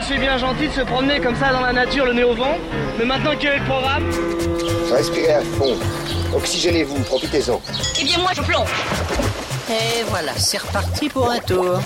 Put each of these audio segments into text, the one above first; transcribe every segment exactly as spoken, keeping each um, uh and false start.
c'est bien gentil de se promener comme ça dans la nature, le nez au vent. Mais maintenant, quel est le programme? Respirez à fond. Oxygénez-vous, profitez-en. Eh bien, moi, je plonge. Et voilà, c'est reparti pour un tour.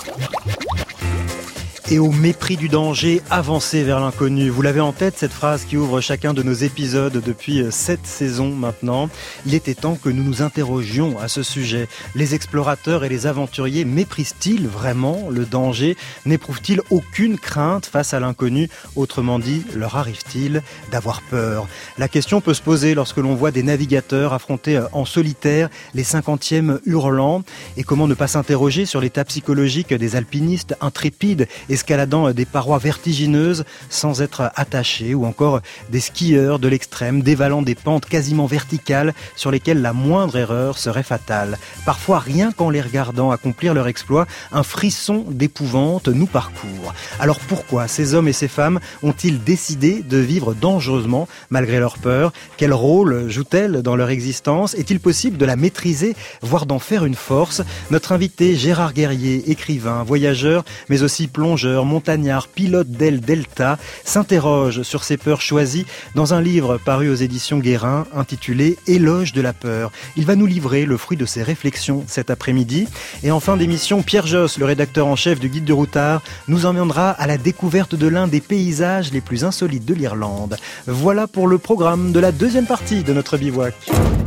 Et au mépris du danger, avancer vers l'inconnu. Vous l'avez en tête, cette phrase qui ouvre chacun de nos épisodes depuis sept saisons maintenant. Il était temps que nous nous interrogions à ce sujet. Les explorateurs et les aventuriers méprisent-ils vraiment le danger? N'éprouvent-ils aucune crainte face à l'inconnu? Autrement dit, leur arrive-t-il d'avoir peur? La question peut se poser lorsque l'on voit des navigateurs affronter en solitaire les cinquantièmes hurlants. Et comment ne pas s'interroger sur l'état psychologique des alpinistes intrépides et escaladant des parois vertigineuses sans être attachés, ou encore des skieurs de l'extrême dévalant des pentes quasiment verticales sur lesquelles la moindre erreur serait fatale. Parfois, rien qu'en les regardant accomplir leur exploit, un frisson d'épouvante nous parcourt. Alors pourquoi ces hommes et ces femmes ont-ils décidé de vivre dangereusement malgré leur peur? Quel rôle joue-t-elle dans leur existence? Est-il possible de la maîtriser, voire d'en faire une force? Notre invité Gérard Guerrier, écrivain, voyageur, mais aussi plongeur, montagnard, pilote d'aile Delta, s'interroge sur ses peurs choisies dans un livre paru aux éditions Guérin intitulé « Éloge de la peur ». Il va nous livrer le fruit de ses réflexions cet après-midi. Et en fin d'émission, Pierre Josse, le rédacteur en chef du Guide du Routard, nous emmènera à la découverte de l'un des paysages les plus insolites de l'Irlande. Voilà pour le programme de la deuxième partie de notre bivouac.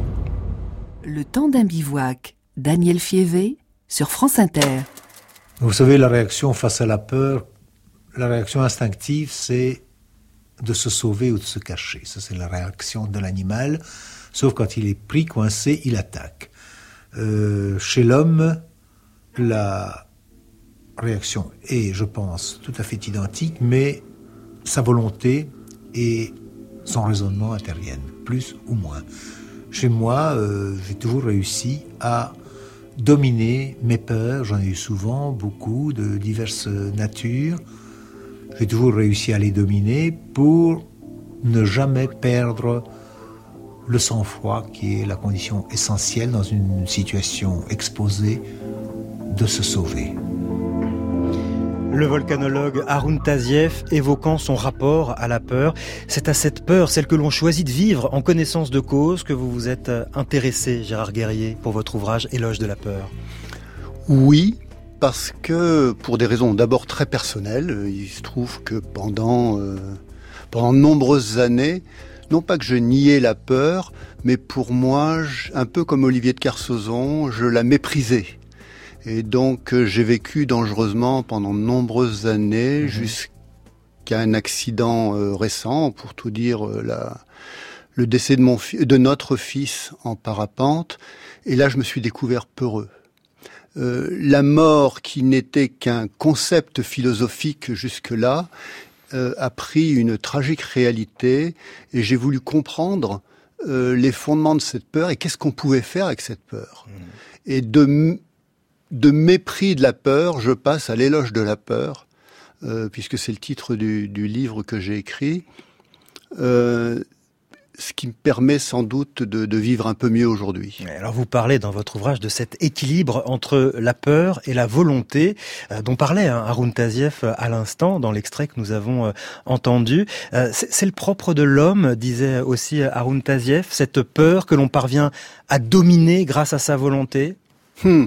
Le temps d'un bivouac, Daniel Fievé sur France Inter. Vous savez, la réaction face à la peur, la réaction instinctive, c'est de se sauver ou de se cacher. Ça, c'est la réaction de l'animal. Sauf quand il est pris, coincé, il attaque. Euh, chez l'homme, la réaction est, je pense, tout à fait identique, mais sa volonté et son raisonnement interviennent, plus ou moins. Chez moi, euh, j'ai toujours réussi à dominer mes peurs. J'en ai eu souvent, beaucoup, de diverses natures. J'ai toujours réussi à les dominer pour ne jamais perdre le sang-froid, qui est la condition essentielle dans une situation exposée, de se sauver. Le volcanologue Haroun Tazieff évoquant son rapport à la peur. C'est à cette peur, celle que l'on choisit de vivre en connaissance de cause, que vous vous êtes intéressé, Gérard Guerrier, pour votre ouvrage Éloge de la peur. Oui, parce que pour des raisons d'abord très personnelles, il se trouve que pendant, euh, pendant de nombreuses années, non pas que je niais la peur, mais pour moi, je, un peu comme Olivier de Kersauzon, je la méprisais. Et donc, euh, j'ai vécu dangereusement pendant de nombreuses années, mmh. jusqu'à un accident euh, récent, pour tout dire, euh, la, le décès de, mon fi- de notre fils en parapente. Et là, je me suis découvert peureux. Euh, la mort, qui n'était qu'un concept philosophique jusque-là, euh, a pris une tragique réalité, et j'ai voulu comprendre euh, les fondements de cette peur et qu'est-ce qu'on pouvait faire avec cette peur. Mmh. Et de... De mépris de la peur, je passe à l'éloge de la peur, euh, puisque c'est le titre du, du livre que j'ai écrit, euh, ce qui me permet sans doute de, de vivre un peu mieux aujourd'hui. Alors vous parlez dans votre ouvrage de cet équilibre entre la peur et la volonté, euh, dont parlait hein, Haroun Tazieff à l'instant, dans l'extrait que nous avons euh, entendu. Euh, c'est, c'est le propre de l'homme, disait aussi Haroun Tazieff, cette peur que l'on parvient à dominer grâce à sa volonté. Hmm.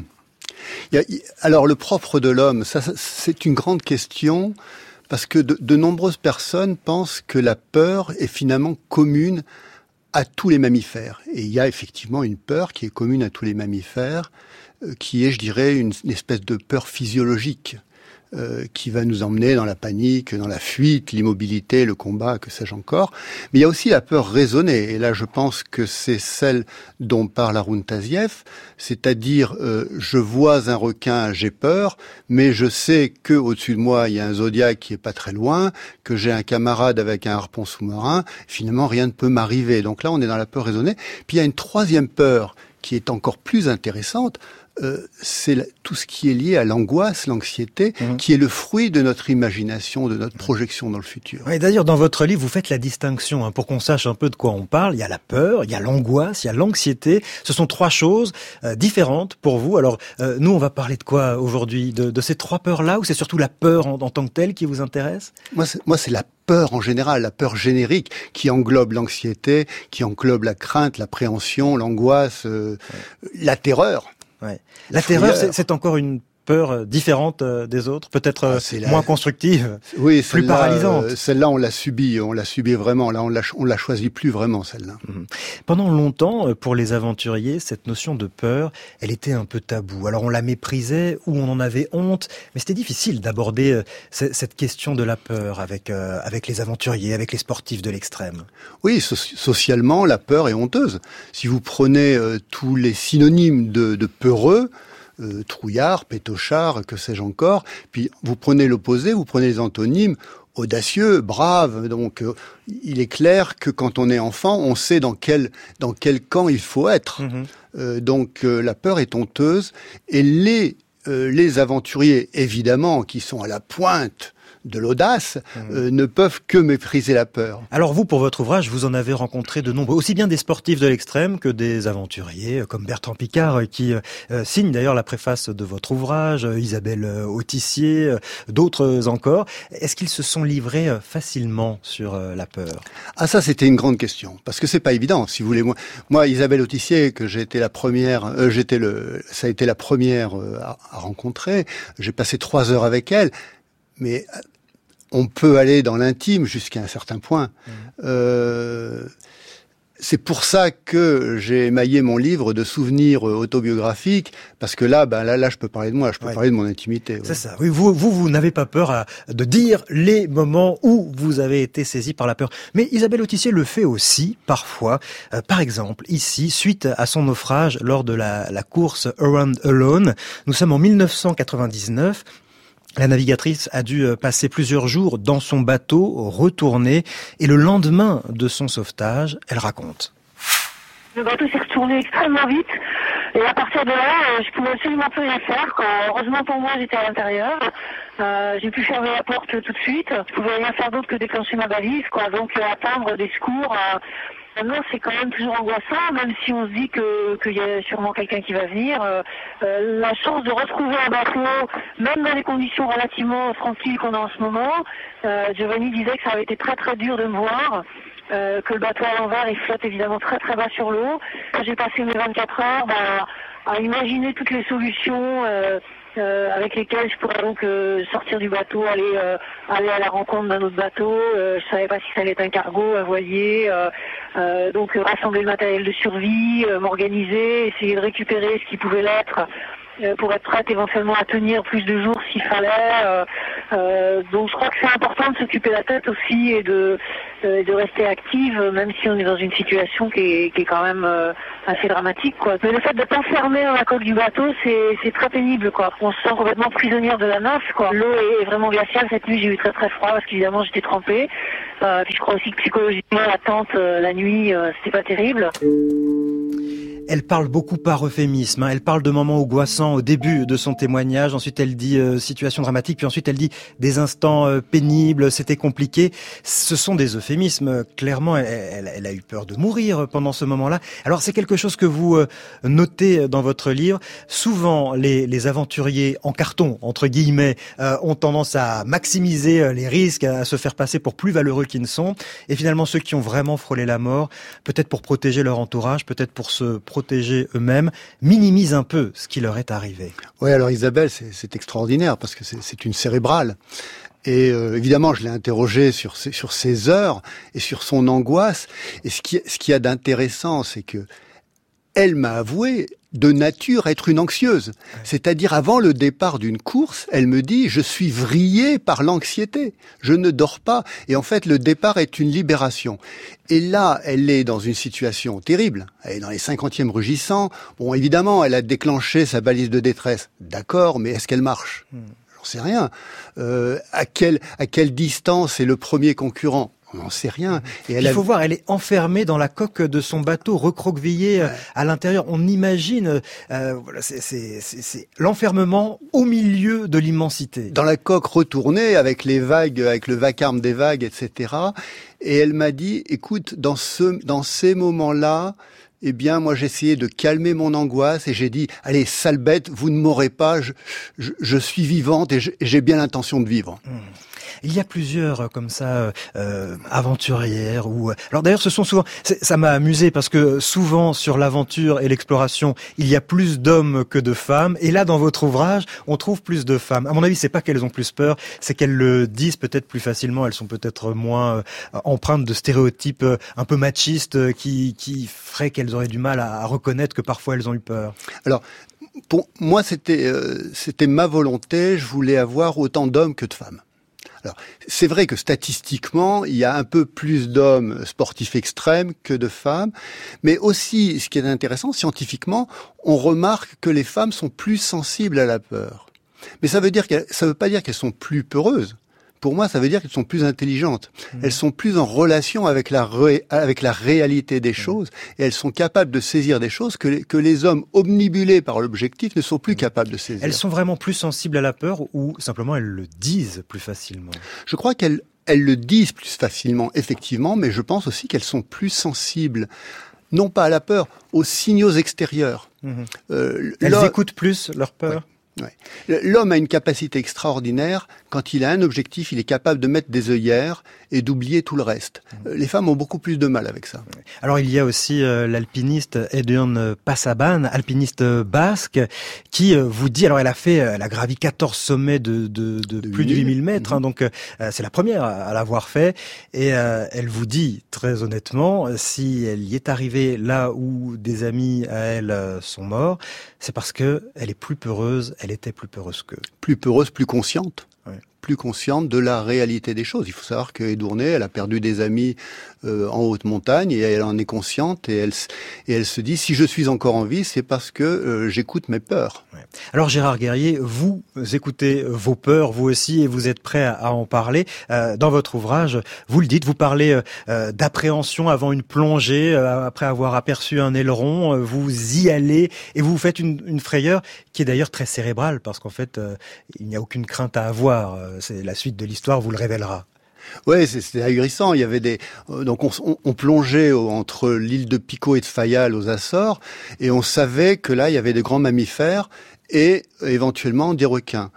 Alors le propre de l'homme, ça, c'est une grande question, parce que de, de nombreuses personnes pensent que la peur est finalement commune à tous les mammifères. Et il y a effectivement une peur qui est commune à tous les mammifères, euh, qui est, je dirais, une, une espèce de peur physiologique, euh, qui va nous emmener dans la panique, dans la fuite, l'immobilité, le combat, que sais-je encore. Mais il y a aussi la peur raisonnée, et là je pense que c'est celle dont parle Haroun Tazieff, c'est-à-dire euh, je vois un requin, j'ai peur, mais je sais que au-dessus de moi il y a un zodiaque qui est pas très loin, que j'ai un camarade avec un harpon sous-marin, finalement rien ne peut m'arriver. Donc là on est dans la peur raisonnée. Puis il y a une troisième peur qui est encore plus intéressante, euh, c'est la, tout ce qui est lié à l'angoisse, l'anxiété, mmh. qui est le fruit de notre imagination, de notre projection dans le futur. Et d'ailleurs, dans votre livre, vous faites la distinction, hein, pour qu'on sache un peu de quoi on parle. Il y a la peur, il y a l'angoisse, il y a l'anxiété. Ce sont trois choses euh, différentes pour vous. Alors, euh, nous, on va parler de quoi aujourd'hui ? de, de ces trois peurs-là, ou c'est surtout la peur en, en tant que telle qui vous intéresse ? Moi, c'est, moi, c'est la peur en général, la peur générique, qui englobe l'anxiété, qui englobe la crainte, l'appréhension, l'angoisse, euh, ouais. la terreur. Ouais. La terreur, c'est, c'est encore une peur différente des autres, peut-être ah, moins la... constructive, oui, plus paralysante. Euh, celle-là, on l'a subie, on l'a subie vraiment. Là, on l'a, on l'a choisie plus vraiment, celle-là. Mmh. Pendant longtemps, pour les aventuriers, cette notion de peur, elle était un peu taboue. Alors, on la méprisait ou on en avait honte, mais c'était difficile d'aborder euh, c- cette question de la peur avec euh, avec les aventuriers, avec les sportifs de l'extrême. Oui, so- socialement, la peur est honteuse. Si vous prenez euh, tous les synonymes de, de peureux, Euh, trouillard, pétochard, que sais-je encore. Puis vous prenez l'opposé, vous prenez les antonymes, audacieux, brave. Donc euh, il est clair que quand on est enfant, on sait dans quel dans quel camp il faut être. Mmh. Euh, donc euh, la peur est honteuse et les euh, les aventuriers, évidemment, qui sont à la pointe de l'audace, mmh. euh, ne peuvent que mépriser la peur. Alors vous, pour votre ouvrage, vous en avez rencontré de nombreux, aussi bien des sportifs de l'extrême que des aventuriers, comme Bertrand Piccard, qui euh, signe d'ailleurs la préface de votre ouvrage, Isabelle Autissier, euh, d'autres encore. Est-ce qu'ils se sont livrés facilement sur euh, la peur ? Ah, ça, c'était une grande question, parce que c'est pas évident, si vous voulez. Moi, moi Isabelle Autissier, que j'ai été la première, euh, j'étais le, ça a été la première euh, à, à rencontrer. J'ai passé trois heures avec elle. Mais on peut aller dans l'intime jusqu'à un certain point. Mmh. Euh, c'est pour ça que j'ai émaillé mon livre de souvenirs autobiographiques, parce que là, ben là, là, je peux parler de moi, je peux ouais. parler de mon intimité. Ouais. C'est ça. Oui, vous, vous, vous n'avez pas peur à, de dire les moments où vous avez été saisi par la peur. Mais Isabelle Autissier le fait aussi parfois. Euh, par exemple, ici, suite à son naufrage lors de la, la course Around Alone, nous sommes en dix-neuf cent quatre-vingt-dix-neuf. La navigatrice a dû passer plusieurs jours dans son bateau, retourné, et le lendemain de son sauvetage, elle raconte. Le bateau s'est retourné extrêmement vite, et à partir de là, je pouvais absolument plus rien faire. Heureusement pour moi, j'étais à l'intérieur. Euh, j'ai pu fermer la porte tout de suite. Je pouvais rien faire d'autre que déclencher ma balise, quoi. Donc attendre des secours. Euh, Maintenant, c'est quand même toujours angoissant, même si on se dit que qu'il y a sûrement quelqu'un qui va venir. Euh, euh, la chance de retrouver un bateau, même dans les conditions relativement tranquilles qu'on a en ce moment, euh, Giovanni disait que ça avait été très très dur de me voir, euh, que le bateau à l'envers, il flotte évidemment très très bas sur l'eau. J'ai passé mes vingt-quatre heures bah, à imaginer toutes les solutions euh, Euh, avec lesquels je pourrais donc euh, sortir du bateau, aller euh, aller à la rencontre d'un autre bateau. Euh, je savais pas si ça allait être un cargo, un voilier. Euh, euh, donc euh, rassembler le matériel de survie, euh, m'organiser, essayer de récupérer ce qui pouvait l'être euh, pour être prête éventuellement à tenir plus de jours s'il fallait. Euh, euh, donc je crois que c'est important de s'occuper la tête aussi et de euh, de rester active, même si on est dans une situation qui est, qui est quand même euh, assez dramatique, quoi. Mais le fait d'être enfermé dans la coque du bateau, c'est, c'est très pénible, quoi. On se sent complètement prisonnière de la nasse, quoi. L'eau est vraiment glaciale. Cette nuit, j'ai eu très très froid parce qu'évidemment, j'étais trempée. Euh, puis je crois aussi que psychologiquement, l'attente euh, la nuit, euh, c'était pas terrible. Elle parle beaucoup par euphémisme, hein. Elle parle de moments angoissants au début de son témoignage, ensuite elle dit euh, situation dramatique, puis ensuite elle dit des instants euh, pénibles, c'était compliqué. Ce sont des euphémismes, clairement elle, elle, elle a eu peur de mourir pendant ce moment-là. Alors c'est quelque chose que vous euh, notez dans votre livre. Souvent les, les aventuriers en carton, entre guillemets, euh, ont tendance à maximiser les risques, à se faire passer pour plus valeureux qu'ils ne sont. Et finalement ceux qui ont vraiment frôlé la mort, peut-être pour protéger leur entourage, peut-être pour se protéger protéger eux-mêmes, minimisent un peu ce qui leur est arrivé. Oui, alors Isabelle, c'est, c'est extraordinaire parce que c'est, c'est une cérébrale. Et euh, évidemment, je l'ai interrogée sur ses, sur ses heures et sur son angoisse. Et ce qui, ce qui y a d'intéressant, c'est que elle m'a avoué de nature être une anxieuse. Ouais. C'est-à-dire, avant le départ d'une course, elle me dit « je suis vrillée par l'anxiété, je ne dors pas ». Et en fait, le départ est une libération. Et là, elle est dans une situation terrible. Elle est dans les cinquantièmes rugissants. Bon, évidemment, elle a déclenché sa balise de détresse. D'accord, mais est-ce qu'elle marche ? hmm. J'en sais rien. Euh, à quelle, à quelle distance est le premier concurrent ? On n'en sait rien. Et elle Il faut a... voir, elle est enfermée dans la coque de son bateau, recroquevillée ouais. à l'intérieur. On imagine, euh, voilà, c'est, c'est, c'est, c'est l'enfermement au milieu de l'immensité. Dans la coque retournée, avec les vagues, avec le vacarme des vagues, et cetera. Et elle m'a dit, écoute, dans ce, dans ces moments-là, eh bien, moi, j'ai essayé de calmer mon angoisse et j'ai dit, allez, sale bête, vous ne m'aurez pas, je, je, je suis vivante et je, j'ai bien l'intention de vivre. Mmh. Il y a plusieurs comme ça euh, aventurières ou alors d'ailleurs ce sont souvent ça m'a amusé parce que souvent sur l'aventure et l'exploration il y a plus d'hommes que de femmes et là dans votre ouvrage on trouve plus de femmes. À mon avis c'est pas qu'elles ont plus peur, c'est qu'elles le disent peut-être plus facilement, elles sont peut-être moins euh, empreintes de stéréotypes euh, un peu machistes euh, qui qui feraient qu'elles auraient du mal à, à reconnaître que parfois elles ont eu peur. Alors pour moi c'était euh, c'était ma volonté, je voulais avoir autant d'hommes que de femmes. Alors, c'est vrai que statistiquement, il y a un peu plus d'hommes sportifs extrêmes que de femmes, mais aussi, ce qui est intéressant, scientifiquement, on remarque que les femmes sont plus sensibles à la peur. Mais ça veut dire qu'elles, ça veut pas dire qu'elles sont plus peureuses. Pour moi, ça veut dire qu'elles sont plus intelligentes. Mmh. Elles sont plus en relation avec la ré, avec la réalité des mmh. choses, et elles sont capables de saisir des choses que les, que les hommes omnibulés par l'objectif ne sont plus mmh. capables de saisir. Elles sont vraiment plus sensibles à la peur, ou simplement elles le disent plus facilement? Je crois qu'elles elles le disent plus facilement, effectivement, mais je pense aussi qu'elles sont plus sensibles, non pas à la peur, aux signaux extérieurs. Mmh. Euh, elles là, écoutent plus leur peur. Ouais. Ouais. L'homme a une capacité extraordinaire. Quand il a un objectif, il est capable de mettre des œillères et d'oublier tout le reste. Mmh. Les femmes ont beaucoup plus de mal avec ça. Alors il y a aussi euh, l'alpiniste Edurne Pasaban, alpiniste basque, qui euh, vous dit, alors elle a fait, elle a gravi quatorze sommets de, de, de, de plus de huit mille mètres, mmh. hein, donc euh, c'est la première à, à l'avoir fait, et euh, elle vous dit très honnêtement, si elle y est arrivée là où des amis à elle euh, sont morts, c'est parce que elle est plus peureuse, elle était plus peureuse qu'eux. Plus peureuse, plus consciente. Ouais. Plus consciente de la réalité des choses. Il faut savoir que Edurne, elle a perdu des amis euh, en haute montagne et elle en est consciente et elle, et elle se dit, si je suis encore en vie, c'est parce que euh, j'écoute mes peurs. Ouais. Alors Gérard Guerrier, vous écoutez vos peurs, vous aussi, et vous êtes prêt à, à en parler. Euh, dans votre ouvrage, vous le dites, vous parlez euh, d'appréhension avant une plongée, euh, après avoir aperçu un aileron, euh, vous y allez et vous faites une, une frayeur qui est d'ailleurs très cérébrale parce qu'en fait, euh, il n'y a aucune crainte à avoir. C'est la suite de l'histoire vous le révélera. Ouais, c'était ahurissant. Il y avait des donc on, on, on plongeait entre l'île de Pico et de Fayal aux Açores et on savait que là il y avait des grands mammifères et éventuellement des requins.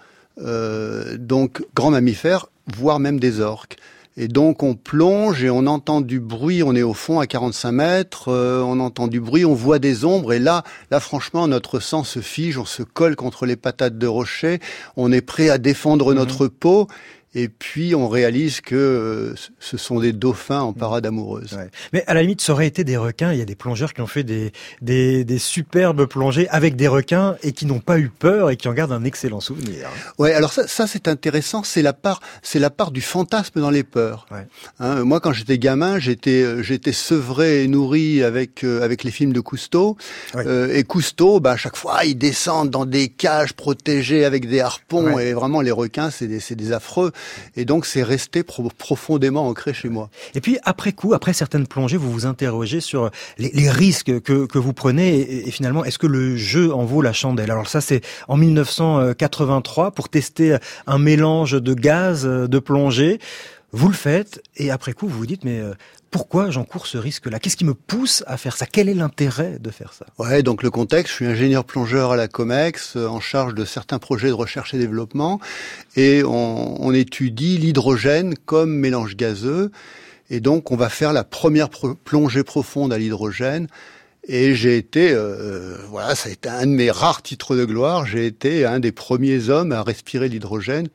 Euh, donc grands mammifères, voire même des orques. Et donc on plonge et on entend du bruit, on est au fond à quarante-cinq mètres, euh, on entend du bruit, on voit des ombres et là, là franchement notre sang se fige, on se colle contre les patates de rocher, on est prêt à défendre mmh. notre peau. Et puis, on réalise que euh, ce sont des dauphins en parade amoureuse. Ouais. Mais à la limite, ça aurait été des requins. Il y a des plongeurs qui ont fait des, des, des superbes plongées avec des requins et qui n'ont pas eu peur et qui en gardent un excellent souvenir. Ouais, alors ça, ça c'est intéressant. C'est la part, c'est la part du fantasme dans les peurs. Ouais. Hein, moi, quand j'étais gamin, j'étais, j'étais sevré et nourri avec euh, avec les films de Cousteau. Ouais. Euh, et Cousteau, bah à chaque fois, ils descendent dans des cages protégées avec des harpons. Ouais. Et vraiment, les requins, c'est des, c'est des affreux. Et donc, c'est resté pro- profondément ancré chez moi. Et puis, après coup, après certaines plongées, vous vous interrogez sur les, les risques que, que vous prenez et, et finalement, est-ce que le jeu en vaut la chandelle? Alors ça, c'est en mille neuf cent quatre-vingt-trois pour tester un mélange de gaz de plongée. Vous le faites et après coup, vous vous dites, mais pourquoi j'encours ce risque-là? Qu'est-ce qui me pousse à faire ça? Quel est l'intérêt de faire ça? Ouais, donc le contexte, je suis ingénieur plongeur à la COMEX, en charge de certains projets de recherche et développement, et on, on étudie l'hydrogène comme mélange gazeux, et donc on va faire la première pro- plongée profonde à l'hydrogène. Et j'ai été, euh, voilà, ça a été un de mes rares titres de gloire, j'ai été un des premiers hommes à respirer l'hydrogène,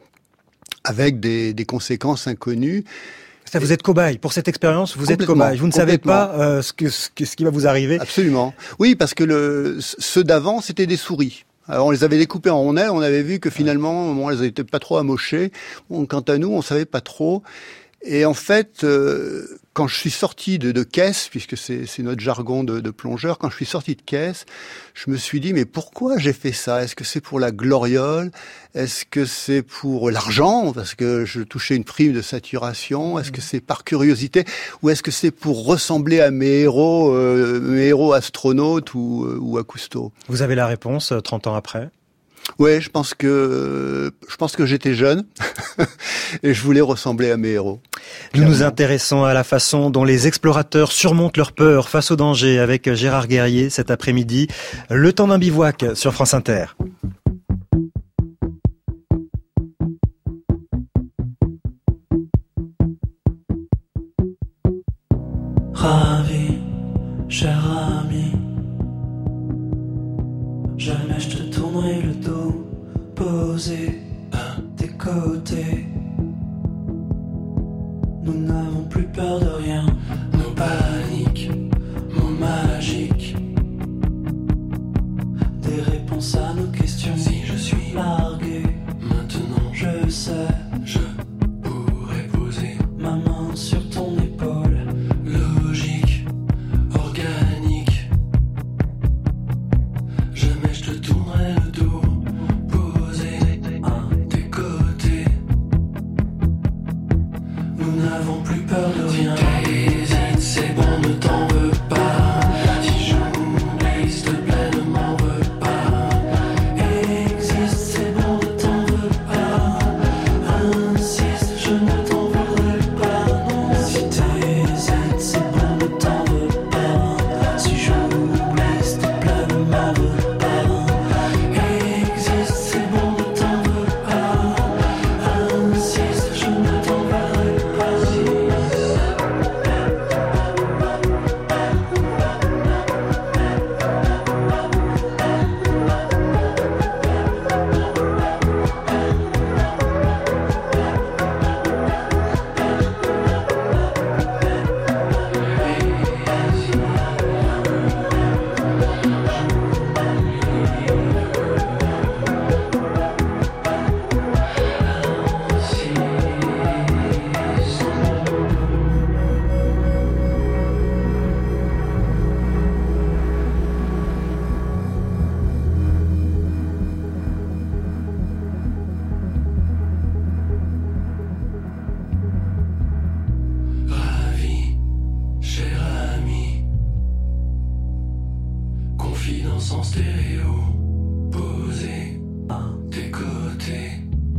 avec des, des conséquences inconnues. Ça, vous êtes cobaye. Pour cette expérience, vous êtes cobaye. Vous ne savez pas euh, ce, que, ce, que, ce qui va vous arriver. Absolument. Oui, parce que le, ceux d'avant, c'était des souris. Alors, on les avait découpées en rondelles. On avait vu que finalement, bon, elles n'étaient pas trop amochées. Bon, quant à nous, on savait pas trop. Et en fait, euh, quand je suis sorti de, de caisse, puisque c'est, c'est notre jargon de, de plongeur, quand je suis sorti de caisse, je me suis dit, mais pourquoi j'ai fait ça? Est-ce que c'est pour la gloriole? Est-ce que c'est pour l'argent, parce que je touchais une prime de saturation? Est-ce que c'est par curiosité? Ou est-ce que c'est pour ressembler à mes héros, euh, mes héros astronautes ou, euh, ou à Cousteau? Vous avez la réponse trente ans après? Ouais, je pense que je pense que j'étais jeune et je voulais ressembler à mes héros. Nous nous intéressons à la façon dont les explorateurs surmontent leur peur face au danger avec Gérard Guerrier cet après-midi. Le temps d'un bivouac sur France Inter. Ravi, cher ami, jamais je te tournerai le dos, posé à tes côtés. Nous n'avons plus peur de rien, nos paniques, mots magiques, des réponses à nos questions. Si je suis largué, maintenant je sais, je pourrais poser ma main sur ton épaule. Logique, organique, jamais je te tournerai le dos, posé à tes côtés. Nous n'avons plus peur de rien. T'hésites, c'est bon, ne t'en veux pas. Si j'oublie, s'il te plaît, ne m'en veux pas. Existe, c'est bon, ne t'en veux pas. Insiste, je ne t'en voudrais pas. Non, si t'hésites, c'est bon, ne t'en veux pas. Si j'oublie, s'il te plaît, ne m'en veux pas. Existe, c'est bon, ne t'en veux pas. Insiste, je ne t'en voudrais pas. Ravi, cher ami, confidence en stéréo, posé à tes côtés.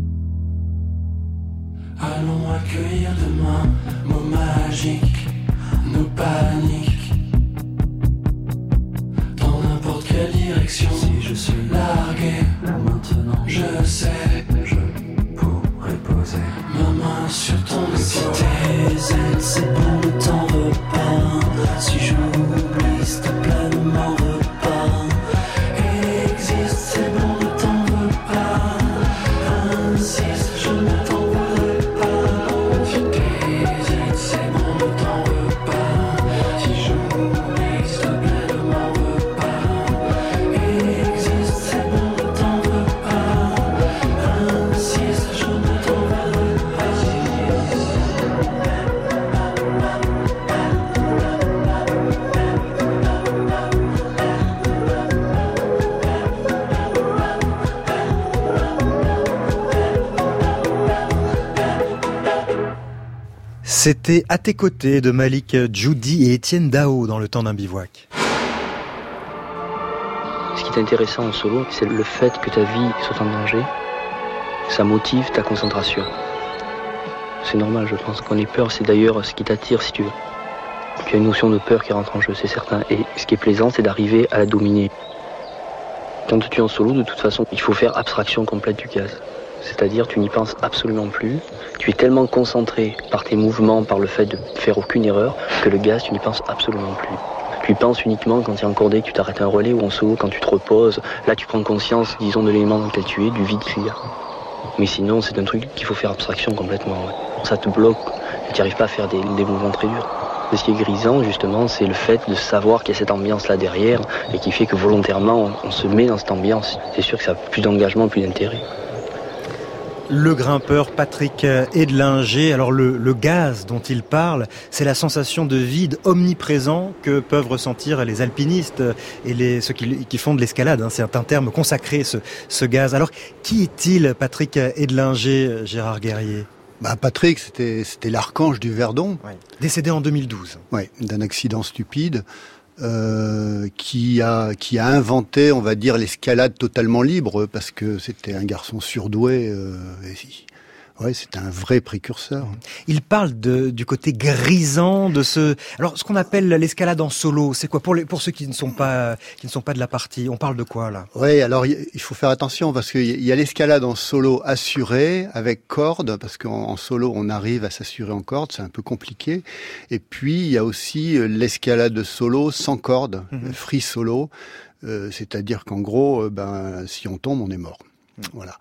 Allons accueillir demain, mots magiques, nos paniques, dans n'importe quelle direction. Si je suis largué, maintenant je sais, je pourrais poser ma main sur ton épaule. Si t'hésites, c'est bon, ne t'en veux pas. Si j'oublie, s'il te plaît, ne m'en veux pas. Existe, c'est bon, ne t'en veux pas. Insiste, je ne t'en voudrais pas. Si t'hésites, c'est bon, ne t'en veux pas. Si j'oublie, s'il te plaît, ne m'en veux pas. Existe, c'est bon, ne t'en veux pas. Insiste, je ne t'en voudrais pas. C'était À tes côtés de Malik Djoudi et Étienne Dao dans Le temps d'un bivouac. Ce qui est intéressant en solo, c'est le fait que ta vie soit en danger. Ça motive ta concentration. C'est normal, je pense qu'on ait peur, c'est d'ailleurs ce qui t'attire si tu veux. Tu as une notion de peur qui rentre en jeu, c'est certain. Et ce qui est plaisant, c'est d'arriver à la dominer. Quand tu es en solo, de toute façon, il faut faire abstraction complète du gaz. C'est-à-dire, tu n'y penses absolument plus. Tu es tellement concentré par tes mouvements, par le fait de faire aucune erreur, que le gaz, tu n'y penses absolument plus. Tu y penses uniquement quand tu es encordé, que tu t'arrêtes un relais ou en solo, quand tu te reposes. Là, tu prends conscience, disons, de l'élément dans lequel tu es, du vide qu'il y a. Mais sinon, c'est un truc qu'il faut faire abstraction complètement. Ouais. Ça te bloque, tu n'y arrives pas à faire des, des mouvements très durs. Et ce qui est grisant, justement, c'est le fait de savoir qu'il y a cette ambiance-là derrière et qui fait que volontairement, on, on se met dans cette ambiance. C'est sûr que ça a plus d'engagement, plus d'intérêt. Le grimpeur Patrick Edlinger. Alors le, le gaz dont il parle, c'est la sensation de vide omniprésent que peuvent ressentir les alpinistes et les, ceux qui, qui font de l'escalade. Hein. C'est un terme consacré, ce, ce gaz. Alors, qui est-il, Patrick Edlinger, Gérard Guerrier ? Bah, Patrick, c'était, c'était l'archange du Verdon. Ouais. Décédé en deux mille douze. Oui, d'un accident stupide. Euh, qui a qui a inventé, on va dire, l'escalade totalement libre, parce que c'était un garçon surdoué. Euh, et, ouais, c'était un vrai précurseur. Il parle de, du côté grisant de ce. Alors, ce qu'on appelle l'escalade en solo, c'est quoi pour les pour ceux qui ne sont pas qui ne sont pas de la partie? On parle de quoi là? Oui, alors il faut faire attention parce qu'il y a l'escalade en solo assurée avec corde, parce qu'en en solo on arrive à s'assurer en corde, c'est un peu compliqué. Et puis il y a aussi l'escalade solo sans corde, mmh. free solo, euh, c'est-à-dire qu'en gros, ben si on tombe, on est mort. Voilà.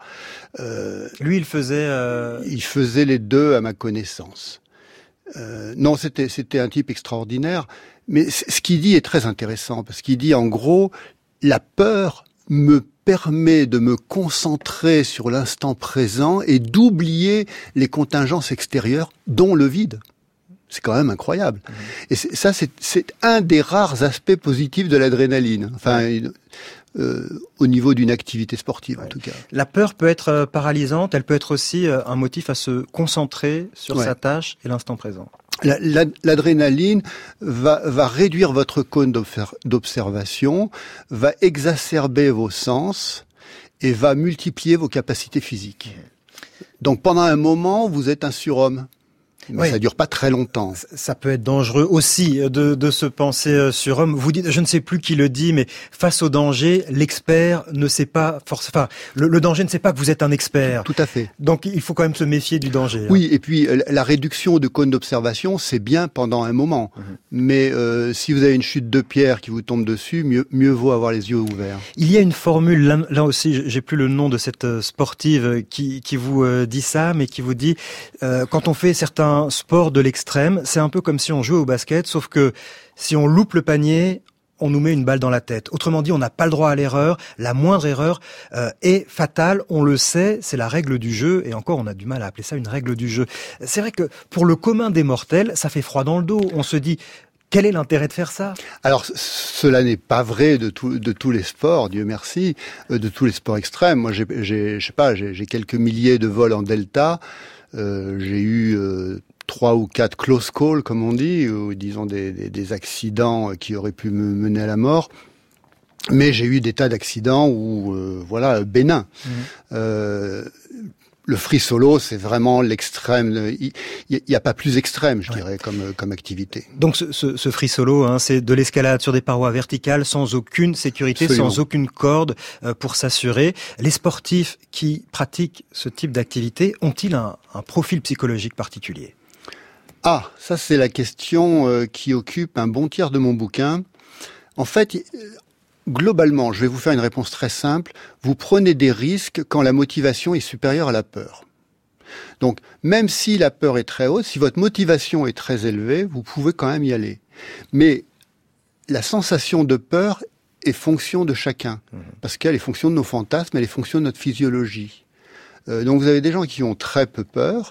Euh, Lui, il faisait. Euh... Il faisait les deux, à ma connaissance. Euh, non, c'était c'était un type extraordinaire. Mais ce qu'il dit est très intéressant parce qu'il dit en gros, la peur me permet de me concentrer sur l'instant présent et d'oublier les contingences extérieures, dont le vide. C'est quand même incroyable. Mmh. Et c'est, ça, c'est, c'est un des rares aspects positifs de l'adrénaline. Enfin. Ouais. Euh, au niveau d'une activité sportive, ouais. en tout cas. La peur peut être euh, paralysante, elle peut être aussi euh, un motif à se concentrer sur ouais. sa tâche et l'instant présent. La, la, l'adrénaline va, va réduire votre cône d'observation, va exacerber vos sens et va multiplier vos capacités physiques. Donc pendant un moment, vous êtes un surhomme. Mais oui. Ça dure pas très longtemps. Ça peut être dangereux aussi de, de se penser surhomme. Vous dites, je ne sais plus qui le dit, mais face au danger, l'expert ne sait pas force. Enfin, le, le danger ne sait pas que vous êtes un expert. Tout à fait. Donc, il faut quand même se méfier du danger. Oui, hein. Et puis la réduction de cône d'observation, c'est bien pendant un moment. Mmh. Mais euh, si vous avez une chute de pierre qui vous tombe dessus, mieux, mieux vaut avoir les yeux ouverts. Il y a une formule là, là aussi, j'ai plus le nom de cette sportive qui, qui vous euh, dit ça, mais qui vous dit euh, quand on fait certains sport de l'extrême, c'est un peu comme si on jouait au basket, sauf que si on loupe le panier, on nous met une balle dans la tête. Autrement dit, on n'a pas le droit à l'erreur. La moindre erreur euh, est fatale, on le sait, c'est la règle du jeu, et encore on a du mal à appeler ça une règle du jeu. C'est vrai que pour le commun des mortels, ça fait froid dans le dos. On se dit, quel est l'intérêt de faire ça? Alors, cela n'est pas vrai de, tout, de tous les sports, Dieu merci, de tous les sports extrêmes. Moi, j'ai, j'ai, je sais pas, j'ai, j'ai quelques milliers de vols en delta. Euh, j'ai eu euh, trois ou quatre close calls, comme on dit, ou disons des, des, des accidents qui auraient pu me mener à la mort. Mais j'ai eu des tas d'accidents où, euh, voilà, bénins. Mmh. Euh, le free solo, c'est vraiment l'extrême. Il n'y a pas plus extrême, je ouais. dirais, comme, comme activité. Donc ce, ce, ce free solo, hein, c'est de l'escalade sur des parois verticales, sans aucune sécurité, Absolument. Sans aucune corde euh, pour s'assurer. Les sportifs qui pratiquent ce type d'activité ont-ils un, un profil psychologique particulier? Ah, ça c'est la question euh, qui occupe un bon tiers de mon bouquin. En fait, globalement, je vais vous faire une réponse très simple. Vous prenez des risques quand la motivation est supérieure à la peur. Donc, même si la peur est très haute, si votre motivation est très élevée, vous pouvez quand même y aller. Mais la sensation de peur est fonction de chacun. Mmh. Parce qu'elle est fonction de nos fantasmes, elle est fonction de notre physiologie. Euh, donc, vous avez des gens qui ont très peu peur,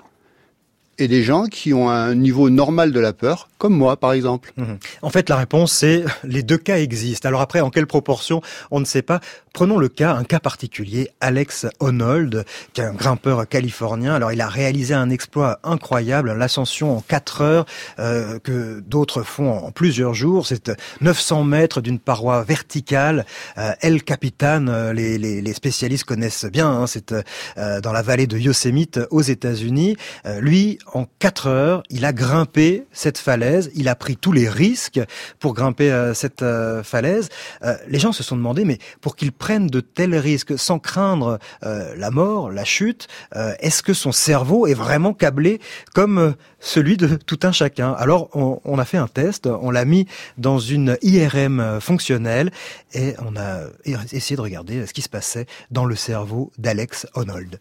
et des gens qui ont un niveau normal de la peur, comme moi, par exemple. Mmh. En fait, la réponse, c'est les deux cas existent. Alors après, en quelle proportion, on ne sait pas. Prenons le cas, un cas particulier, Alex Honnold, qui est un grimpeur californien. Alors, il a réalisé un exploit incroyable, l'ascension en quatre heures, euh, que d'autres font en plusieurs jours. C'est neuf cents mètres d'une paroi verticale. Euh, El Capitan, euh, les, les, les spécialistes connaissent bien, hein, c'est euh, dans la vallée de Yosemite, aux États-Unis. Euh, lui, en quatre heures, il a grimpé cette falaise, il a pris tous les risques pour grimper euh, cette euh, falaise. Euh, les gens se sont demandé, mais pour qu'il prenne de tels risques sans craindre euh, la mort, la chute, euh, est-ce que son cerveau est vraiment câblé comme euh, celui de tout un chacun? Alors, on, on a fait un test, on l'a mis dans une I R M fonctionnelle et on a essayé de regarder ce qui se passait dans le cerveau d'Alex Honnold.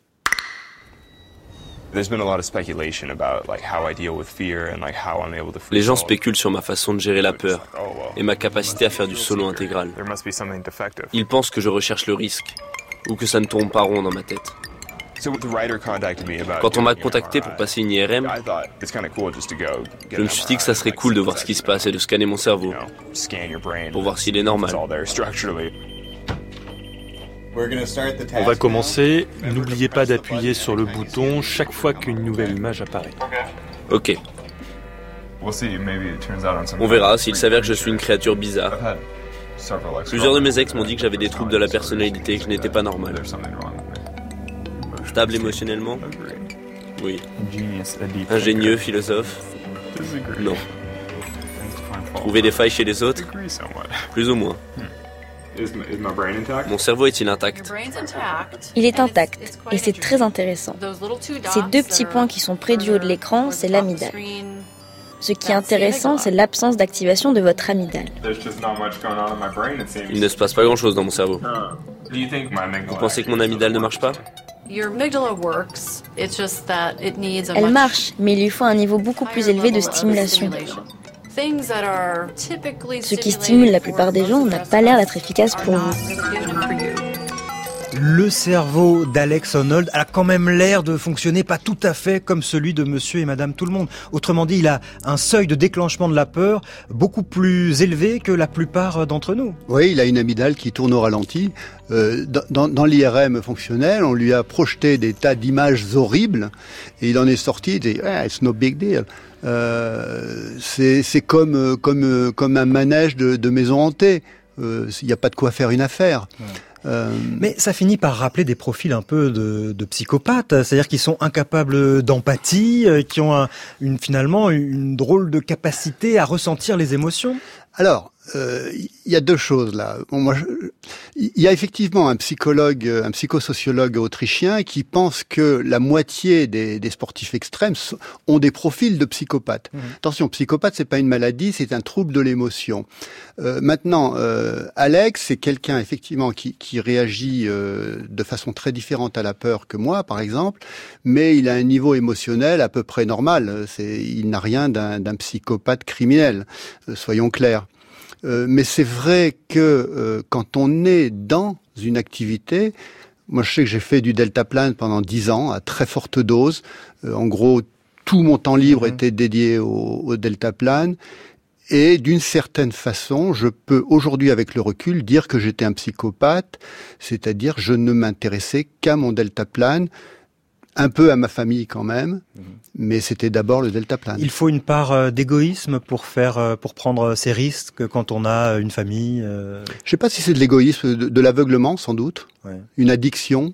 Les gens spéculent sur ma façon de gérer la peur et ma capacité à faire du solo intégral. Ils pensent que je recherche le risque ou que ça ne tourne pas rond dans ma tête. Quand on m'a contacté pour passer une I R M, je me suis dit que ça serait cool de voir ce qui se passe et de scanner mon cerveau pour voir s'il est normal. On va commencer. N'oubliez pas d'appuyer sur le bouton chaque fois qu'une nouvelle image apparaît. Ok. On verra s'il s'avère que je suis une créature bizarre. Plusieurs de mes ex m'ont dit que j'avais des troubles de la personnalité et que je n'étais pas normal. Stable émotionnellement? Oui. Ingénieux, philosophe? Non. Trouver des failles chez les autres? Plus ou moins. Mon cerveau est-il intact? Il est intact, et c'est très intéressant. Ces deux petits points qui sont près du haut de l'écran, c'est l'amygdale. Ce qui est intéressant, c'est l'absence d'activation de votre amygdale. Il ne se passe pas grand-chose dans mon cerveau. Vous pensez que mon amygdale ne marche pas? Elle marche, mais il lui faut un niveau beaucoup plus élevé de stimulation. Ce qui stimule la plupart des gens n'a pas l'air d'être efficace pour vous. Le cerveau d'Alex Honnold a quand même l'air de fonctionner pas tout à fait comme celui de monsieur et madame tout-le-monde. Autrement dit, il a un seuil de déclenchement de la peur beaucoup plus élevé que la plupart d'entre nous. Oui, il a une amygdale qui tourne au ralenti. Euh, dans dans l'I R M fonctionnel, on lui a projeté des tas d'images horribles et il en est sorti, il dit ah, « it's no big deal ». Euh, c'est, c'est comme, comme, comme un manège de, de maison hantée. Il euh, n'y a pas de quoi faire une affaire. Ouais. Euh... Mais ça finit par rappeler des profils un peu de, de psychopathes, c'est-à-dire qu'ils sont incapables d'empathie, qui ont un, une, finalement une drôle de capacité à ressentir les émotions. Alors, il euh, y a deux choses là. Bon, moi, il y a effectivement un psychologue, un psychosociologue autrichien qui pense que la moitié des, des sportifs extrêmes ont des profils de psychopathes. Mmh. Attention, psychopathe, c'est pas une maladie, c'est un trouble de l'émotion. Euh, maintenant, euh, Alex, c'est quelqu'un effectivement qui, qui réagit euh, de façon très différente à la peur que moi, par exemple, mais il a un niveau émotionnel à peu près normal. C'est, il n'a rien d'un, d'un psychopathe criminel, euh, soyons clairs. Euh, mais c'est vrai que euh, quand on est dans une activité, moi je sais que j'ai fait du deltaplane pendant dix ans à très forte dose. Euh, en gros, tout mon temps libre mmh. était dédié au, au deltaplane. Et d'une certaine façon, je peux aujourd'hui, avec le recul, dire que j'étais un psychopathe, c'est-à-dire je ne m'intéressais qu'à mon deltaplane, un peu à ma famille quand même, mmh. mais c'était d'abord le deltaplane. Il faut une part d'égoïsme pour faire, pour prendre ces risques quand on a une famille. Euh... Je sais pas si c'est de l'égoïsme, de, de l'aveuglement sans doute, ouais. Une addiction,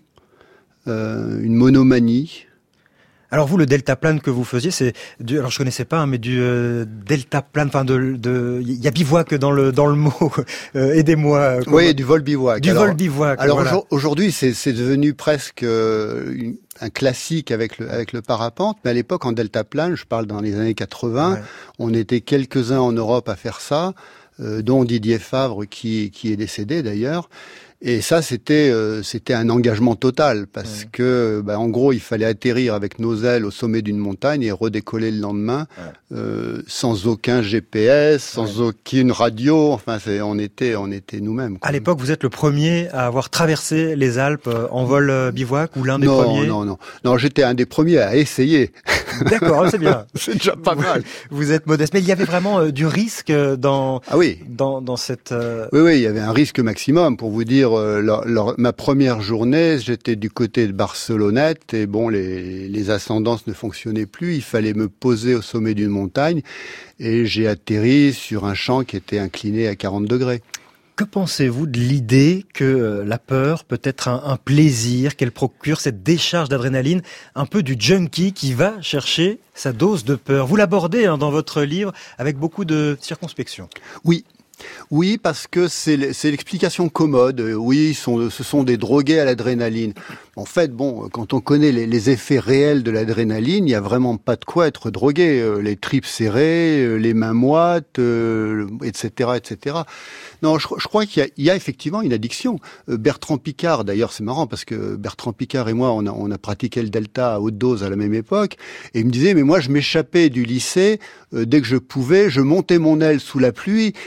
euh, une monomanie. Alors vous, le deltaplane que vous faisiez, c'est du, alors je connaissais pas, hein, mais du euh, deltaplane, enfin de, de, il y a bivouac dans le dans le mot. Euh, aidez-moi. Comment... Oui, du vol bivouac. Du alors, vol bivouac. Alors voilà. Aujourd'hui, c'est, c'est devenu presque euh, une, un classique avec le avec le parapente, mais à l'époque en deltaplane, je parle dans les années quatre-vingts, ouais. On était quelques-uns en Europe à faire ça, euh, dont Didier Favre qui qui est décédé d'ailleurs. Et ça, c'était euh, c'était un engagement total parce ouais. que, bah, en gros, il fallait atterrir avec nos ailes au sommet d'une montagne et redécoller le lendemain ouais. euh, sans aucun G P S, sans ouais. aucune radio. Enfin, c'est, on était on était nous-mêmes. À l'époque, vous êtes le premier à avoir traversé les Alpes en vol bivouac ou l'un des non, premiers? Non, non, non, non. J'étais un des premiers à essayer. D'accord, c'est bien. C'est déjà pas mal. Vous êtes modeste, mais il y avait vraiment euh, du risque dans ah oui dans dans cette. Euh... Oui, oui, il y avait un risque maximum pour vous dire. Euh, leur, leur, ma première journée, j'étais du côté de Barcelonnette et bon, les, les ascendances ne fonctionnaient plus. Il fallait me poser au sommet d'une montagne et j'ai atterri sur un champ qui était incliné à quarante degrés. Que pensez-vous de l'idée que la peur peut être un, un plaisir, qu'elle procure cette décharge d'adrénaline, un peu du junkie qui va chercher sa dose de peur? Vous l'abordez hein, dans votre livre avec beaucoup de circonspection. Oui. Oui, parce que c'est, c'est l'explication commode. Oui, sont, ce sont des drogués à l'adrénaline. En fait, bon, quand on connaît les, les effets réels de l'adrénaline, il n'y a vraiment pas de quoi être drogué. Les tripes serrées, les mains moites, euh, et cetera, et cetera. Non, je, je crois qu'il y a, il y a effectivement une addiction. Bertrand Piccard, d'ailleurs, c'est marrant parce que Bertrand Piccard et moi, on a, on a pratiqué le delta à haute dose à la même époque, et il me disait, mais moi, je m'échappais du lycée euh, dès que je pouvais, je montais mon aile sous la pluie et j'étais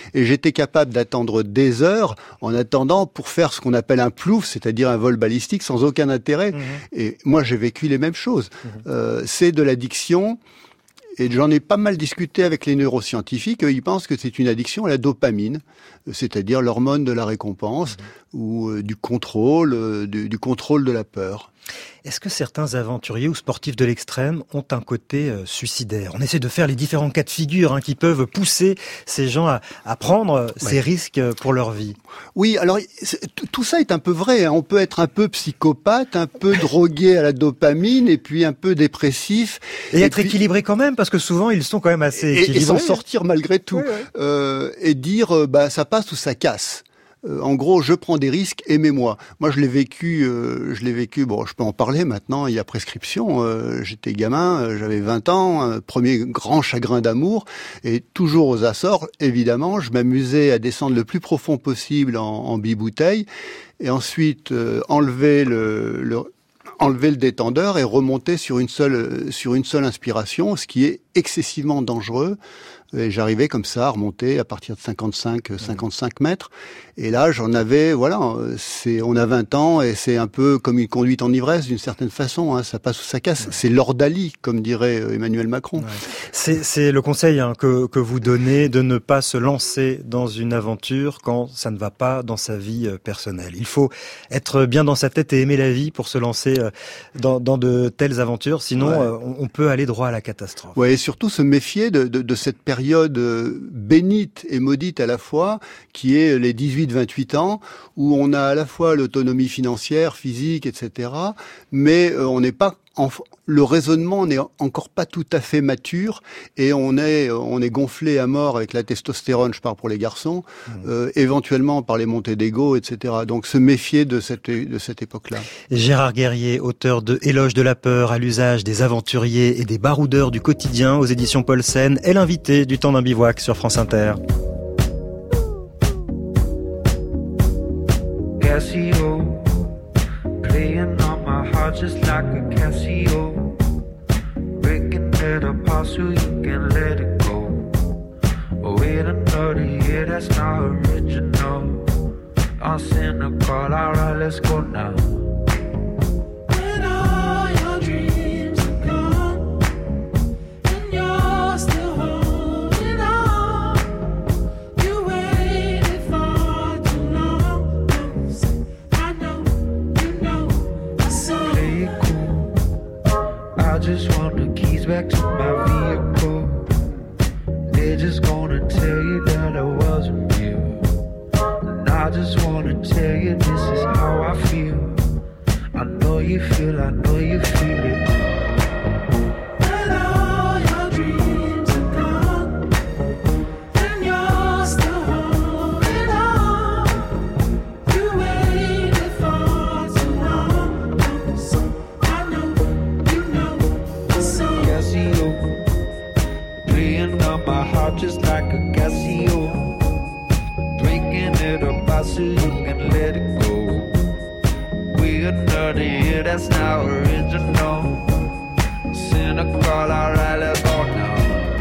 été capable d'attendre des heures en attendant pour faire ce qu'on appelle un plouf, c'est-à-dire un vol balistique sans aucun intérêt. Mmh. Et moi, j'ai vécu les mêmes choses. Mmh. Euh, c'est de l'addiction. Et j'en ai pas mal discuté avec les neuroscientifiques. Ils pensent que c'est une addiction à la dopamine, c'est-à-dire l'hormone de la récompense mmh. ou euh, du contrôle, euh, du, du contrôle de la peur. Est-ce que certains aventuriers ou sportifs de l'extrême ont un côté euh, suicidaire ? On essaie de faire les différents cas de figure hein, qui peuvent pousser ces gens à, à prendre euh, ouais. ces risques pour leur vie. Oui, alors tout ça est un peu vrai. Hein. On peut être un peu psychopathe, un peu drogué à la dopamine et puis un peu dépressif. Et, et être puis... équilibré quand même, parce que souvent ils sont quand même assez et, équilibrés. Et s'en sortir malgré tout. Oui, oui. Euh, et dire, bah ça passe ou ça casse. En gros, je prends des risques, aimez-moi. Moi, je l'ai vécu, euh, je l'ai vécu. Bon, je peux en parler maintenant. Il y a prescription. Euh, j'étais gamin, euh, j'avais vingt ans, euh, premier grand chagrin d'amour, et toujours aux Açores, évidemment, je m'amusais à descendre le plus profond possible en, en bibouteille, et ensuite euh, enlever le, le enlever le détendeur et remonter sur une seule sur une seule inspiration, ce qui est excessivement dangereux. Et j'arrivais comme ça à remonter à partir de cinquante-cinq, cinquante-cinq mètres. Et là, j'en avais, voilà, c'est, on a vingt ans et c'est un peu comme une conduite en ivresse d'une certaine façon. Hein, ça passe ou ça casse. Ouais. C'est l'ordalie, comme dirait Emmanuel Macron. Ouais. C'est, c'est le conseil hein, que, que vous donnez de ne pas se lancer dans une aventure quand ça ne va pas dans sa vie personnelle. Il faut être bien dans sa tête et aimer la vie pour se lancer dans, dans de telles aventures. Sinon, ouais. on, on peut aller droit à la catastrophe. Ouais, et surtout se méfier de, de, de cette période période bénite et maudite à la fois, qui est les dix-huit vingt-huit ans, où on a à la fois l'autonomie financière, physique, et cetera, mais euh, on n'est pas en, le raisonnement n'est encore pas tout à fait mature et on est on est gonflé à mort avec la testostérone, je parle pour les garçons, mmh. euh, éventuellement par les montées d'ego, et cetera. Donc se méfier de cette de cette époque-là. Gérard Guerrier, auteur de Éloge de la peur à l'usage des aventuriers et des baroudeurs du quotidien aux éditions Paulsen, est l'invité du Temps d'un bivouac sur France Inter. Casio, playing on my heart just like a Casio, breaking it apart so you can let it go. Oh, wait another year, that's not original. I'm cynical, alright, let's go now. When all your dreams are gone and you're still holding on, you waited for too long. I know, you know, so play it cool. I just want the keys back to my vehicle. They're just gonna tell you that I wasn't you. And I just wanna tell you this is how I feel. I know you feel, I know you feel it. When all your dreams are gone and you're still holding on, you waited for too long. So I know, you know, so Casio, playing on my heart just like a Casio, breaking it apart so you can let it go. We another year, that's not original. Cynical, alright, let's go now.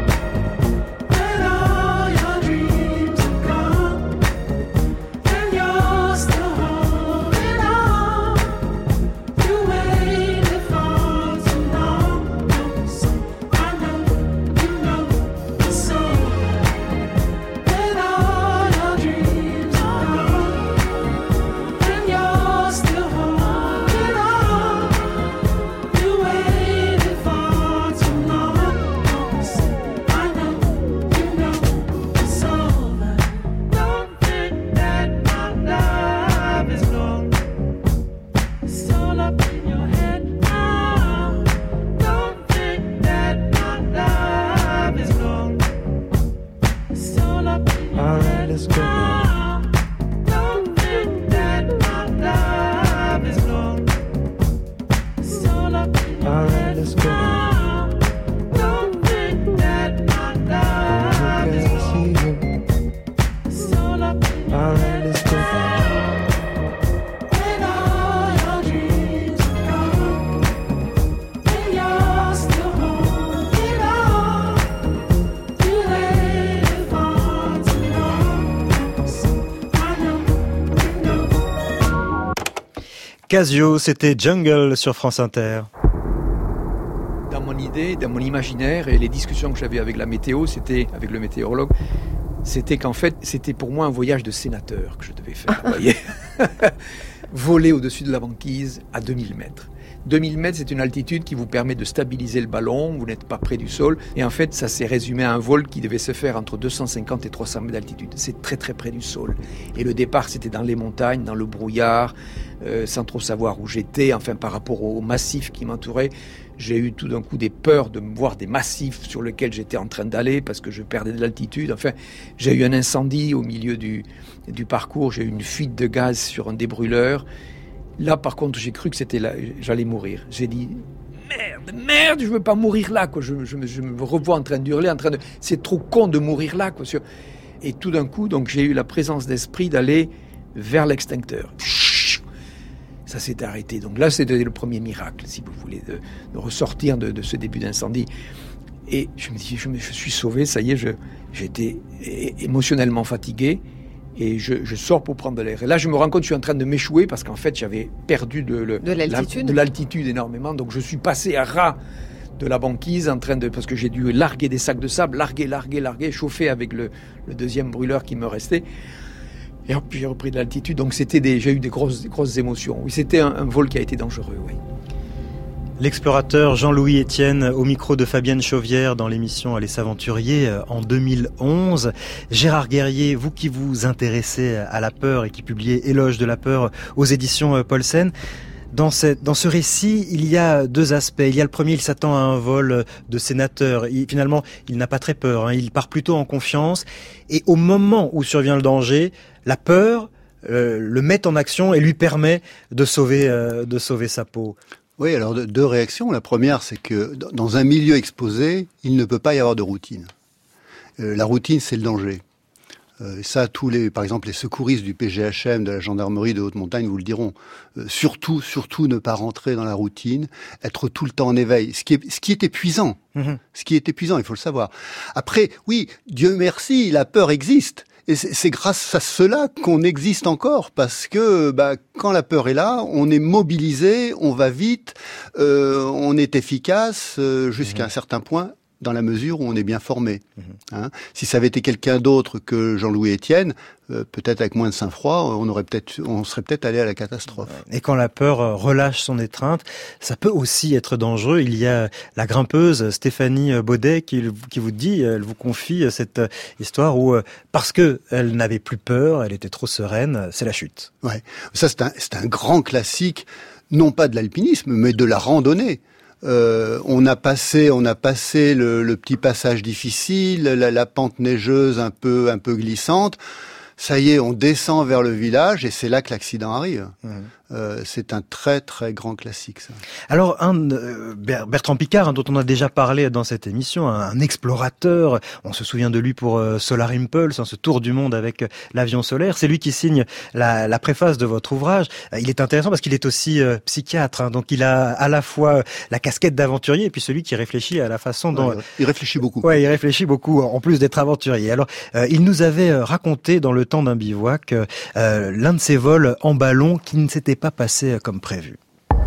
When all your dreams are gone and you're still holding on, you waited for too long. So I know, you know, so when all your dreams are gone and you're still holding on, you waited for too long. So I know, you know, it's over. Don't think that my love is gone. It's all up in your head now. Don't think that my love is gone. It's all up in your head now. Don't think that my love is gone. It's all up in your head now. Don't think that my love is gone. It's all up in your head now. When all your dreams are gone and you're still holding on, you waited for too long. Casio, c'était Jungle sur France Inter. Dans mon idée, dans mon imaginaire et les discussions que j'avais avec la météo, c'était avec le météorologue, c'était qu'en fait, c'était pour moi un voyage de sénateur que je devais faire, vous voyez. Voler au-dessus de la banquise à deux mille mètres. deux mille mètres, c'est une altitude qui vous permet de stabiliser le ballon, vous n'êtes pas près du sol. Et en fait, ça s'est résumé à un vol qui devait se faire entre deux cent cinquante et trois cents mètres d'altitude. C'est très très près du sol. Et le départ, c'était dans les montagnes, dans le brouillard, euh, sans trop savoir où j'étais. Enfin, par rapport au massif qui m'entourait, j'ai eu tout d'un coup des peurs de me voir des massifs sur lesquels j'étais en train d'aller parce que je perdais de l'altitude. Enfin, j'ai eu un incendie au milieu du, du parcours. J'ai eu une fuite de gaz sur un des brûleurs. Là, par contre, j'ai cru que c'était là, j'allais mourir. J'ai dit, merde, merde, je veux pas mourir là, quoi. Je, je, je me revois en train d'hurler, en train de, c'est trop con de mourir là, quoi. Et tout d'un coup, donc, j'ai eu la présence d'esprit d'aller vers l'extincteur. Ça s'est arrêté. Donc là, c'était le premier miracle, si vous voulez, de, de ressortir de, de ce début d'incendie. Et je me dis, je, me, je suis sauvé, ça y est, je, j'étais émotionnellement fatigué. Et je, je sors pour prendre de l'air. Et là, je me rends compte que je suis en train de m'échouer parce qu'en fait, j'avais perdu de, le, de, l'altitude. La, de l'altitude énormément. Donc, je suis passé à ras de la banquise en train de, parce que j'ai dû larguer des sacs de sable, larguer, larguer, larguer, chauffer avec le, le deuxième brûleur qui me restait. Et puis, j'ai repris de l'altitude. Donc, c'était des, j'ai eu des grosses, des grosses émotions. Oui, c'était un, un vol qui a été dangereux, oui. L'explorateur Jean-Louis Etienne au micro de Fabienne Chauvière dans l'émission Les Aventuriers en deux mille onze. Gérard Guerrier, vous qui vous intéressez à la peur et qui publiez Éloge de la peur aux éditions Paulsen, dans, cette, dans ce récit, il y a deux aspects. Il y a le premier, il s'attend à un vol de sénateur. Il, finalement, il n'a pas très peur, hein. Il part plutôt en confiance. Et au moment où survient le danger, la peur euh, le met en action et lui permet de sauver, euh, de sauver sa peau. Oui, alors deux réactions. La première, c'est que dans un milieu exposé, il ne peut pas y avoir de routine. Euh, la routine, c'est le danger. Euh, ça, tous les, par exemple, les secouristes du P G H M, de la gendarmerie de haute montagne vous le diront. Euh, surtout, surtout ne pas rentrer dans la routine, être tout le temps en éveil. Ce qui est, ce qui est épuisant. Mmh. Ce qui est épuisant, il faut le savoir. Après, oui, Dieu merci, la peur existe. Et c'est grâce à cela qu'on existe encore, parce que bah, quand la peur est là, on est mobilisé, on va vite, euh, on est efficace euh, jusqu'à mmh. un certain point, dans la mesure où on est bien formé. Mmh. Hein. Si ça avait été quelqu'un d'autre que Jean-Louis Etienne, euh, peut-être avec moins de sang-froid, on aurait peut-être, on serait peut-être allé à la catastrophe. Et quand la peur relâche son étreinte, ça peut aussi être dangereux. Il y a la grimpeuse Stéphanie Baudet qui, qui vous dit, elle vous confie cette histoire où, parce que elle n'avait plus peur, elle était trop sereine, c'est la chute. Ouais, ça c'est un, c'est un grand classique, non pas de l'alpinisme, mais de la randonnée. Euh, on a passé, on a passé le, le petit passage difficile, la, la pente neigeuse un peu, un peu glissante. Ça y est, on descend vers le village et c'est là que l'accident arrive. Mmh. Euh, c'est un très très grand classique, ça. Alors, un euh, Bertrand Piccard, hein, dont on a déjà parlé dans cette émission, un, un explorateur, on se souvient de lui pour euh, Solar Impulse, hein, ce tour du monde avec euh, l'avion solaire, c'est lui qui signe la, la préface de votre ouvrage. Euh, il est intéressant parce qu'il est aussi euh, psychiatre, hein, donc il a à la fois la casquette d'aventurier et puis celui qui réfléchit à la façon dont... Ouais, il réfléchit beaucoup. Ouais, il réfléchit beaucoup, en plus d'être aventurier. Alors, euh, il nous avait raconté dans le temps d'un bivouac euh, l'un de ses vols en ballon qui ne s'était pas passé comme prévu.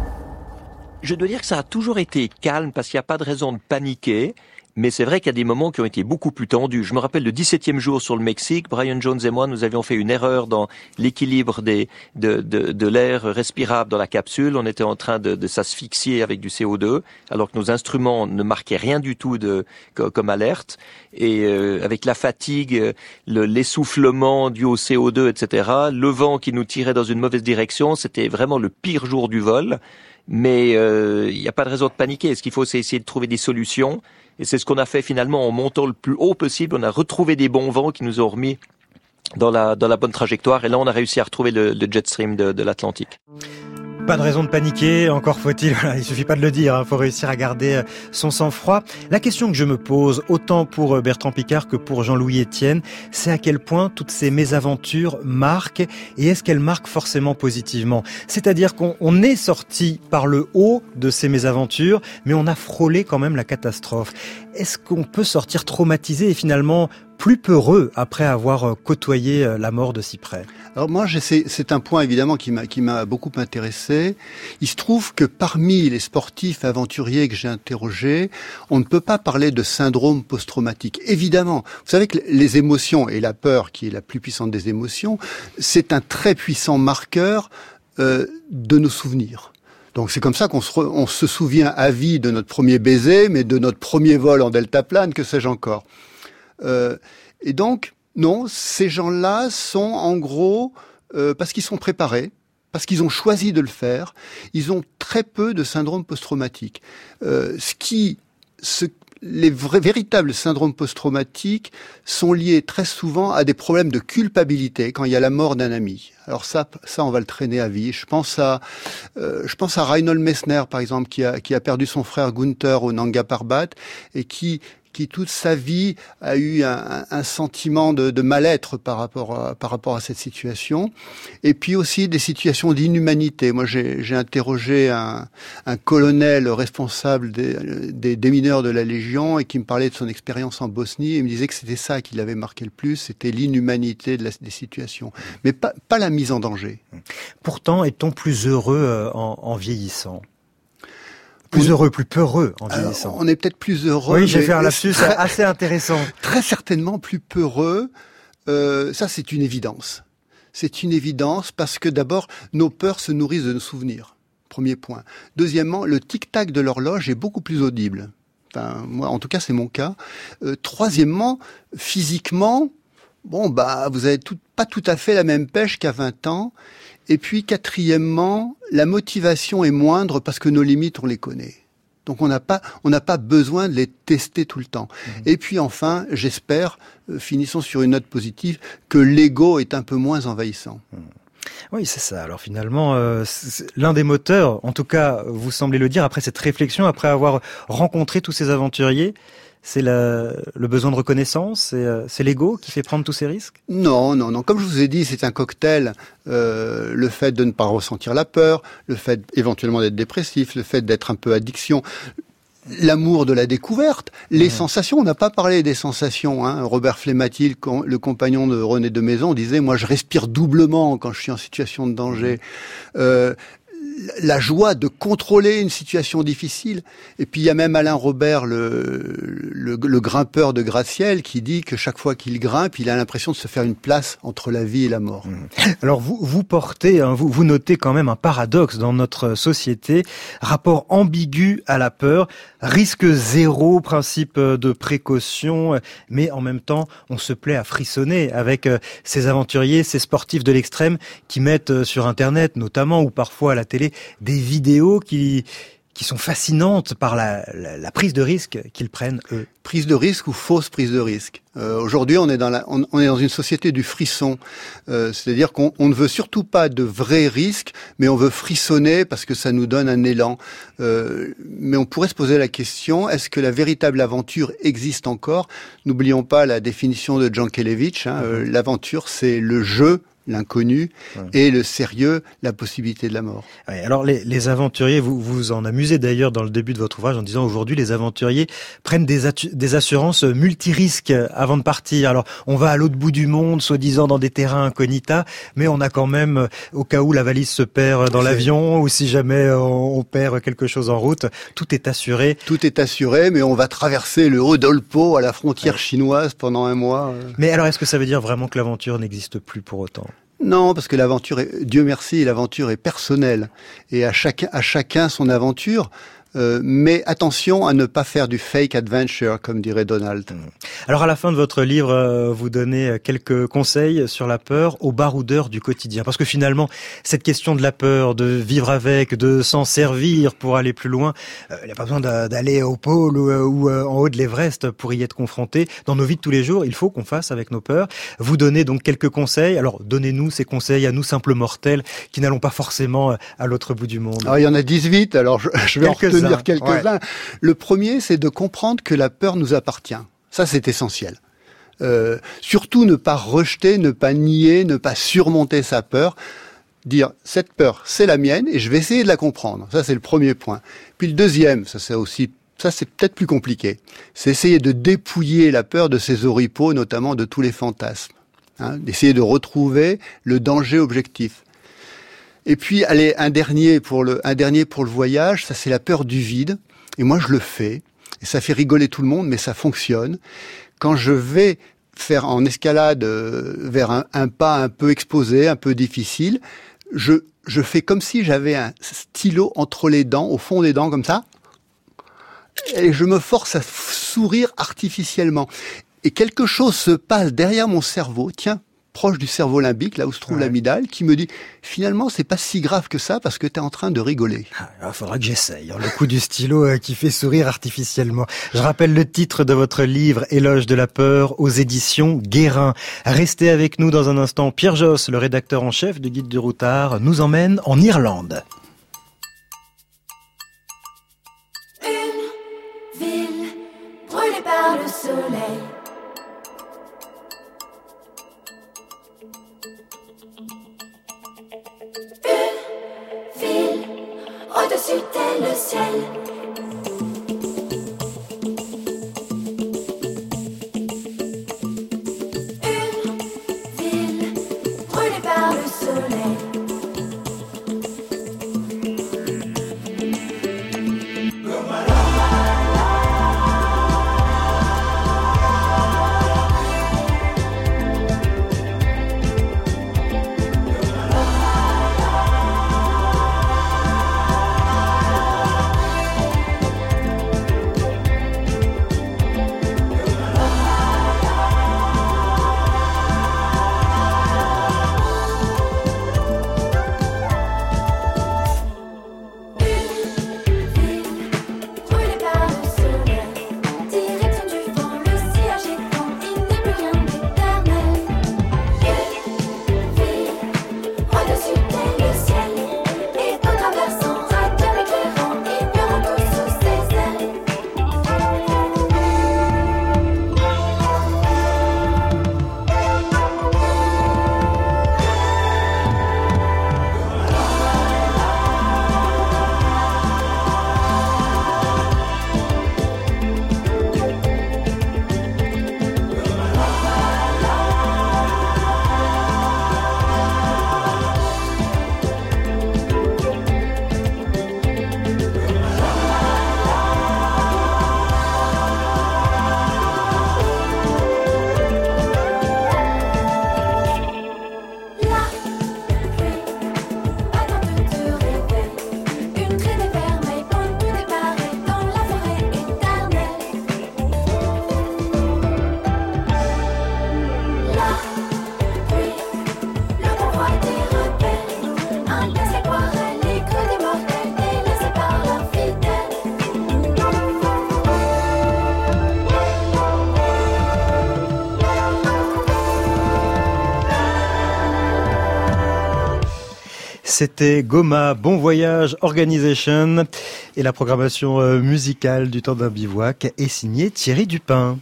Je dois dire que ça a toujours été calme parce qu'il n'y a pas de raison de paniquer. Mais c'est vrai qu'il y a des moments qui ont été beaucoup plus tendus. Je me rappelle le dix-septième jour sur le Mexique, Brian Jones et moi, nous avions fait une erreur dans l'équilibre des, de, de, de l'air respirable dans la capsule. On était en train de, de s'asphyxier avec du C O deux, alors que nos instruments ne marquaient rien du tout de, comme alerte. Et euh, avec la fatigue, le, l'essoufflement dû au C O deux, et cetera, le vent qui nous tirait dans une mauvaise direction, c'était vraiment le pire jour du vol. Mais il euh, n'y a pas de raison de paniquer. Ce qu'il faut, c'est essayer de trouver des solutions. Et c'est ce qu'on a fait finalement en montant le plus haut possible. On a retrouvé des bons vents qui nous ont remis dans la, dans la bonne trajectoire. Et là, on a réussi à retrouver le, le jet stream de, de l'Atlantique. Pas de raison de paniquer, encore faut-il, voilà, il suffit pas de le dire, il hein, faut réussir à garder son sang-froid. La question que je me pose, autant pour Bertrand Piccard que pour Jean-Louis Etienne, c'est à quel point toutes ces mésaventures marquent, et est-ce qu'elles marquent forcément positivement ? C'est-à-dire qu'on on est sorti par le haut de ces mésaventures, mais on a frôlé quand même la catastrophe. Est-ce qu'on peut sortir traumatisé et finalement plus peureux après avoir côtoyé la mort de si près? Alors moi, j'essaie, c'est un point évidemment qui m'a, qui m'a beaucoup intéressé. Il se trouve que parmi les sportifs aventuriers que j'ai interrogés, on ne peut pas parler de syndrome post-traumatique. Évidemment, vous savez que les émotions et la peur, qui est la plus puissante des émotions, c'est un très puissant marqueur euh, de nos souvenirs. Donc c'est comme ça qu'on se, re, on se souvient à vie de notre premier baiser, mais de notre premier vol en deltaplane, que sais-je encore. Euh, et donc, non, ces gens-là sont en gros, euh, parce qu'ils sont préparés, parce qu'ils ont choisi de le faire, ils ont très peu de syndrome post-traumatique. Euh, ce qui, ce, les vrais, véritables syndromes post-traumatiques sont liés très souvent à des problèmes de culpabilité quand il y a la mort d'un ami. Alors ça, ça on va le traîner à vie. Je pense à, euh, je pense à Reinhold Messner par exemple, qui a, qui a perdu son frère Gunther au Nanga Parbat et qui qui toute sa vie a eu un, un sentiment de, de mal-être par rapport à, par rapport à cette situation, et puis aussi des situations d'inhumanité. Moi, j'ai, j'ai interrogé un, un colonel responsable des, des, des mineurs de la Légion et qui me parlait de son expérience en Bosnie et me disait que c'était ça qui l'avait marqué le plus, c'était l'inhumanité de la, des situations, mais pas, pas la mise en danger. Pourtant, est-on plus heureux en, en vieillissant ? Plus heureux, plus peureux en vieillissant. Alors, on est peut-être plus heureux. Oui, j'ai fait un lapsus très, assez intéressant. Très certainement plus peureux. Euh, ça, c'est une évidence. C'est une évidence parce que d'abord, nos peurs se nourrissent de nos souvenirs. Premier point. Deuxièmement, le tic-tac de l'horloge est beaucoup plus audible. Enfin, moi, en tout cas, c'est mon cas. Euh, troisièmement, physiquement, bon, bah, vous avez tout, pas tout à fait la même pêche qu'à vingt ans. Et puis, quatrièmement, la motivation est moindre parce que nos limites, on les connaît. Donc, on n'a pas, on n'a pas besoin de les tester tout le temps. Mmh. Et puis, enfin, j'espère, euh, finissons sur une note positive, que l'ego est un peu moins envahissant. Mmh. Oui, c'est ça. Alors finalement, euh, l'un des moteurs, en tout cas, vous semblez le dire, après cette réflexion, après avoir rencontré tous ces aventuriers, c'est la, le besoin de reconnaissance, c'est, euh, c'est l'ego qui fait prendre tous ces risques ? Non, non, non. Comme je vous ai dit, c'est un cocktail. Euh, le fait de ne pas ressentir la peur, le fait éventuellement d'être dépressif, le fait d'être un peu addiction, l'amour de la découverte, les mmh. sensations. On n'a pas parlé des sensations. Hein. Robert Flématil, le compagnon de René de Maison, disait « Moi, je respire doublement quand je suis en situation de danger. Mmh. » euh, la joie de contrôler une situation difficile. Et puis il y a même Alain Robert, le, le, le grimpeur de gratte-ciel, qui dit que chaque fois qu'il grimpe, il a l'impression de se faire une place entre la vie et la mort. Alors vous, vous portez, hein, vous, vous notez quand même un paradoxe dans notre société, rapport ambigu à la peur, risque zéro, principe de précaution, mais en même temps, on se plaît à frissonner avec ces aventuriers, ces sportifs de l'extrême qui mettent sur Internet, notamment, ou parfois à la télé, des vidéos qui qui sont fascinantes par la, la, la prise de risque qu'ils prennent eux. Prise de risque ou fausse prise de risque. Euh, aujourd'hui, on est dans la, on, on est dans une société du frisson, euh, c'est-à-dire qu'on on ne veut surtout pas de vrais risques, mais on veut frissonner parce que ça nous donne un élan. Euh, mais on pourrait se poser la question, est-ce que la véritable aventure existe encore ? N'oublions pas la définition de Jankélévitch. Hein, euh, l'aventure, c'est le jeu, l'inconnu, ouais. et le sérieux, la possibilité de la mort. Ouais, alors les, les aventuriers, vous vous en amusez d'ailleurs dans le début de votre ouvrage en disant aujourd'hui les aventuriers prennent des, atu- des assurances multirisques avant de partir. Alors on va à l'autre bout du monde, soi-disant dans des terrains incognita, mais on a quand même, au cas où la valise se perd dans C'est... l'avion ou si jamais on, on perd quelque chose en route, tout est assuré. Tout est assuré, mais on va traverser le Haut-Dolpo à la frontière ouais. chinoise pendant un mois. Mais alors est-ce que ça veut dire vraiment que l'aventure n'existe plus pour autant ? Non, parce que l'aventure est, Dieu merci, l'aventure est personnelle. Et à chacun, à chacun son aventure. Euh, mais attention à ne pas faire du fake adventure, comme dirait Donald. Alors à la fin de votre livre, euh, vous donnez quelques conseils sur la peur aux baroudeurs du quotidien. Parce que finalement, cette question de la peur, de vivre avec, de s'en servir pour aller plus loin, il euh, n'y a pas besoin d'aller au pôle ou, ou euh, en haut de l'Everest pour y être confronté. Dans nos vies de tous les jours, il faut qu'on fasse avec nos peurs. Vous donnez donc quelques conseils. Alors donnez-nous ces conseils à nous simples mortels qui n'allons pas forcément à l'autre bout du monde. Alors il y en a dix-huit, alors je, je vais quelques en retenir quelques-uns. Ouais. Le premier, c'est de comprendre que la peur nous appartient. Ça, c'est essentiel. Euh, surtout ne pas rejeter, ne pas nier, ne pas surmonter sa peur. Dire, cette peur, c'est la mienne et je vais essayer de la comprendre. Ça, c'est le premier point. Puis le deuxième, ça c'est aussi ça c'est peut-être plus compliqué. C'est essayer de dépouiller la peur de ses oripeaux, notamment de tous les fantasmes. Hein, d'essayer de retrouver le danger objectif. Et puis, allez, un dernier pour le, un dernier pour le voyage, ça c'est la peur du vide. Et moi, je le fais. Et ça fait rigoler tout le monde, mais ça fonctionne. Quand je vais faire en escalade euh, vers un, un pas un peu exposé, un peu difficile, je, je fais comme si j'avais un stylo entre les dents, au fond des dents, comme ça. Et je me force à sourire artificiellement. Et quelque chose se passe derrière mon cerveau, tiens, proche du cerveau limbique, là où se trouve ouais. l'amygdale, qui me dit, finalement, c'est pas si grave que ça, parce que t'es en train de rigoler. Il faudra que j'essaye, le coup du stylo euh, qui fait sourire artificiellement. Je rappelle le titre de votre livre, Éloge de la peur, aux éditions Guérin. Restez avec nous dans un instant. Pierre Josse, le rédacteur en chef du Guide du Routard, nous emmène en Irlande. Une ville brûlée par le soleil. Au-dessus tel le ciel. Une ville brûlée par le soleil. C'était Goma, Bon Voyage Organisation, et la programmation euh, musicale du temps d'un bivouac est signée Thierry Dupin.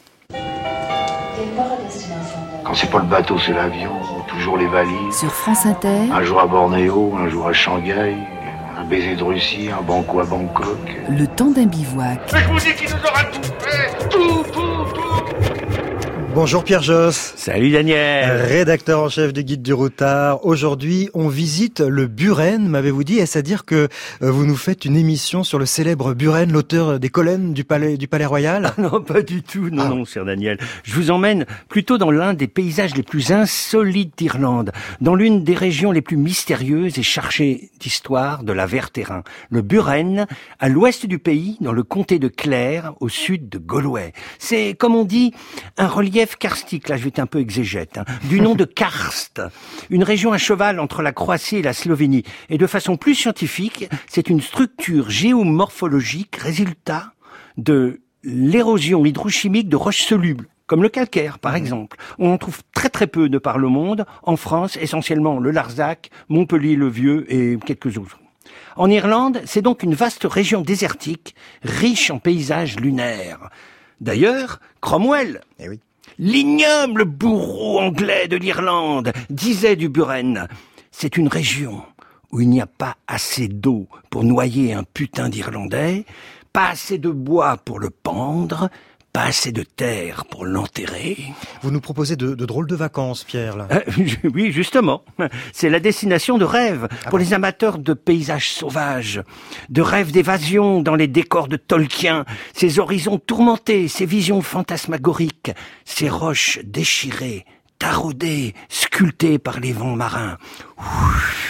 Quand c'est pas le bateau, c'est l'avion, toujours les valises. Sur France Inter. Un jour à Bornéo, un jour à Shanghai, un baiser de Russie, un banco à Bangkok. Le temps d'un bivouac. Mais je vous dis qu'il nous aura tout fait, tout, tout, tout. Bonjour Pierre Josse. Salut Daniel. Rédacteur en chef du Guide du Routard. Aujourd'hui, on visite le Buren, m'avez-vous dit. Est-ce à dire que vous nous faites une émission sur le célèbre Buren, l'auteur des colonnes du palais, du palais royal? Ah non, pas du tout. Non, ah. non, cher Daniel. Je vous emmène plutôt dans l'un des paysages les plus insolites d'Irlande, dans l'une des régions les plus mystérieuses et chargées d'histoire de la Verterrain. Le Buren, à l'ouest du pays, dans le comté de Clare, au sud de Galway. C'est, comme on dit, un relief karstique, là je vais être un peu exégète, hein, du nom de karst, une région à cheval entre la Croatie et la Slovénie. Et de façon plus scientifique, c'est une structure géomorphologique résultat de l'érosion hydrochimique de roches solubles, comme le calcaire par exemple. On en trouve très très peu de par le monde, en France essentiellement le Larzac, Montpellier-le-Vieux et quelques autres. En Irlande, c'est donc une vaste région désertique, riche en paysages lunaires. D'ailleurs, Cromwell, eh oui, l'ignoble bourreau anglais de l'Irlande, disait du Buren, c'est une région où il n'y a pas assez d'eau pour noyer un putain d'Irlandais, Pas assez de bois pour le pendre, pas assez de terre pour l'enterrer. Vous nous proposez de, de drôles de vacances, Pierre, là. Euh, oui, justement. C'est la destination de rêve Ah pour bon. les amateurs de paysages sauvages, de rêves d'évasion dans les décors de Tolkien, ces horizons tourmentés, ces visions fantasmagoriques, ces roches déchirées, taraudées, sculptées par les vents marins. Ouh.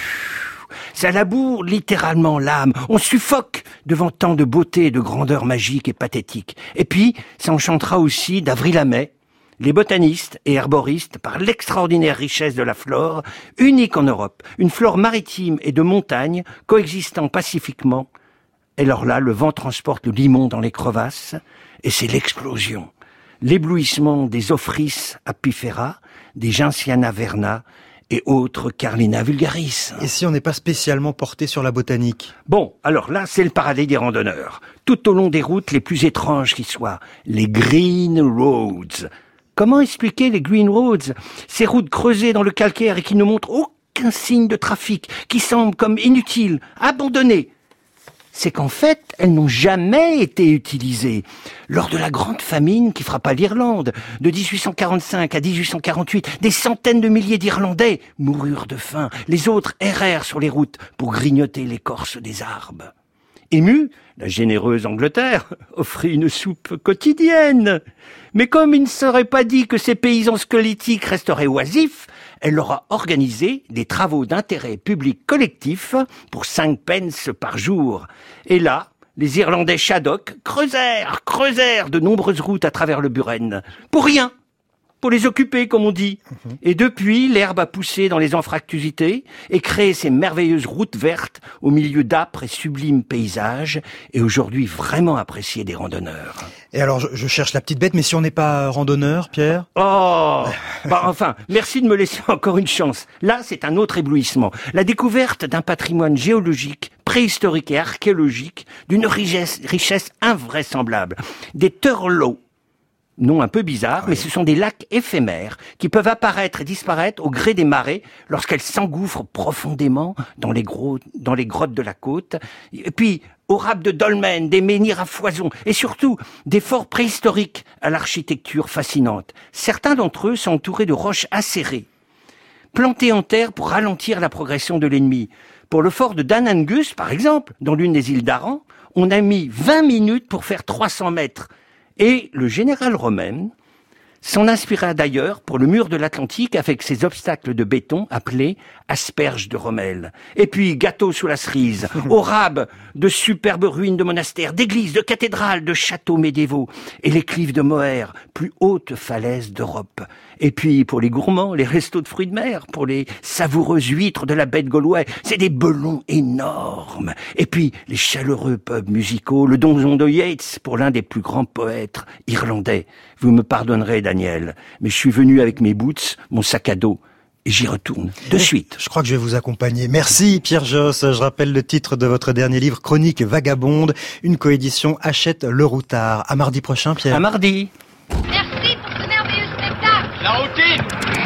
Ça laboure littéralement l'âme. On suffoque devant tant de beauté, de grandeur magique et pathétique. Et puis, ça enchantera aussi d'avril à mai les botanistes et herboristes par l'extraordinaire richesse de la flore, unique en Europe. Une flore maritime et de montagne coexistant pacifiquement. Et alors là, le vent transporte le limon dans les crevasses et c'est l'explosion. L'éblouissement des Ophrys apifera, des Gentiana verna, et autres Carlina vulgaris. Et si on n'est pas spécialement porté sur la botanique? Bon, alors là, c'est le paradis des randonneurs. Tout au long des routes les plus étranges qui soient, les Green Roads. Comment expliquer les Green Roads? Ces routes creusées dans le calcaire et qui ne montrent aucun signe de trafic, qui semblent comme inutiles, abandonnées. C'est qu'en fait, elles n'ont jamais été utilisées. Lors de la grande famine qui frappa l'Irlande, de dix-huit cent quarante-cinq à dix-huit cent quarante-huit, des centaines de milliers d'Irlandais moururent de faim. Les autres errèrent sur les routes pour grignoter l'écorce des arbres. Émue, la généreuse Angleterre offrit une soupe quotidienne. Mais comme il ne serait pas dit que ces paysans squelettiques resteraient oisifs, elle leur a organisé des travaux d'intérêt public collectif pour cinq pence par jour. Et là, les Irlandais Shaddock creusèrent, creusèrent de nombreuses routes à travers le Buren. Pour rien, pour les occuper, comme on dit. Et depuis, l'herbe a poussé dans les anfractuosités et créé ces merveilleuses routes vertes au milieu d'âpres et sublimes paysages, et aujourd'hui vraiment appréciées des randonneurs. Et alors, je, je cherche la petite bête, mais si on n'est pas randonneur, Pierre? Oh, bah enfin, merci de me laisser encore une chance. Là, c'est un autre éblouissement. La découverte d'un patrimoine géologique, préhistorique et archéologique d'une richesse, richesse invraisemblable. Des turlots. Nom un peu bizarre, oui. Mais ce sont des lacs éphémères qui peuvent apparaître et disparaître au gré des marées lorsqu'elles s'engouffrent profondément dans les, gros, dans les grottes de la côte. Et puis, au rap de dolmens, des menhirs à foison et surtout des forts préhistoriques à l'architecture fascinante. Certains d'entre eux sont entourés de roches acérées, plantées en terre pour ralentir la progression de l'ennemi. Pour le fort de Dan Angus, par exemple, dans l'une des îles d'Aran, on a mis vingt minutes pour faire trois cents mètres. Et le général Rommel s'en inspira d'ailleurs pour le mur de l'Atlantique avec ses obstacles de béton appelés asperges de Rommel. Et puis gâteau sous la cerise, au rab de superbes ruines de monastères, d'églises, de cathédrales, de châteaux médiévaux et les cliffs de Moher, plus hautes falaises d'Europe. Et puis pour les gourmands, les restos de fruits de mer, pour les savoureuses huîtres de la baie de Galway, c'est des belons énormes. Et puis les chaleureux pubs musicaux, le donjon de Yeats pour l'un des plus grands poètes irlandais. Vous me pardonnerez, Daniel, mais je suis venu avec mes boots, mon sac à dos, et j'y retourne de suite. Je crois que je vais vous accompagner. Merci Pierre Josse. Je rappelle le titre de votre dernier livre, Chronique vagabonde, une coédition Hachette Le Routard. À mardi prochain, Pierre. À mardi. Merci pour ce merveilleux spectacle. La routine.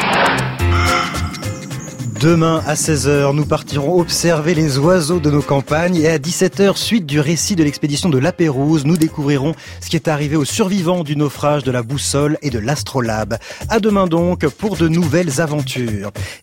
Demain à seize heures, nous partirons observer les oiseaux de nos campagnes et à dix-sept heures, suite du récit de l'expédition de La Pérouse, nous découvrirons ce qui est arrivé aux survivants du naufrage de la boussole et de l'astrolabe. À demain donc pour de nouvelles aventures.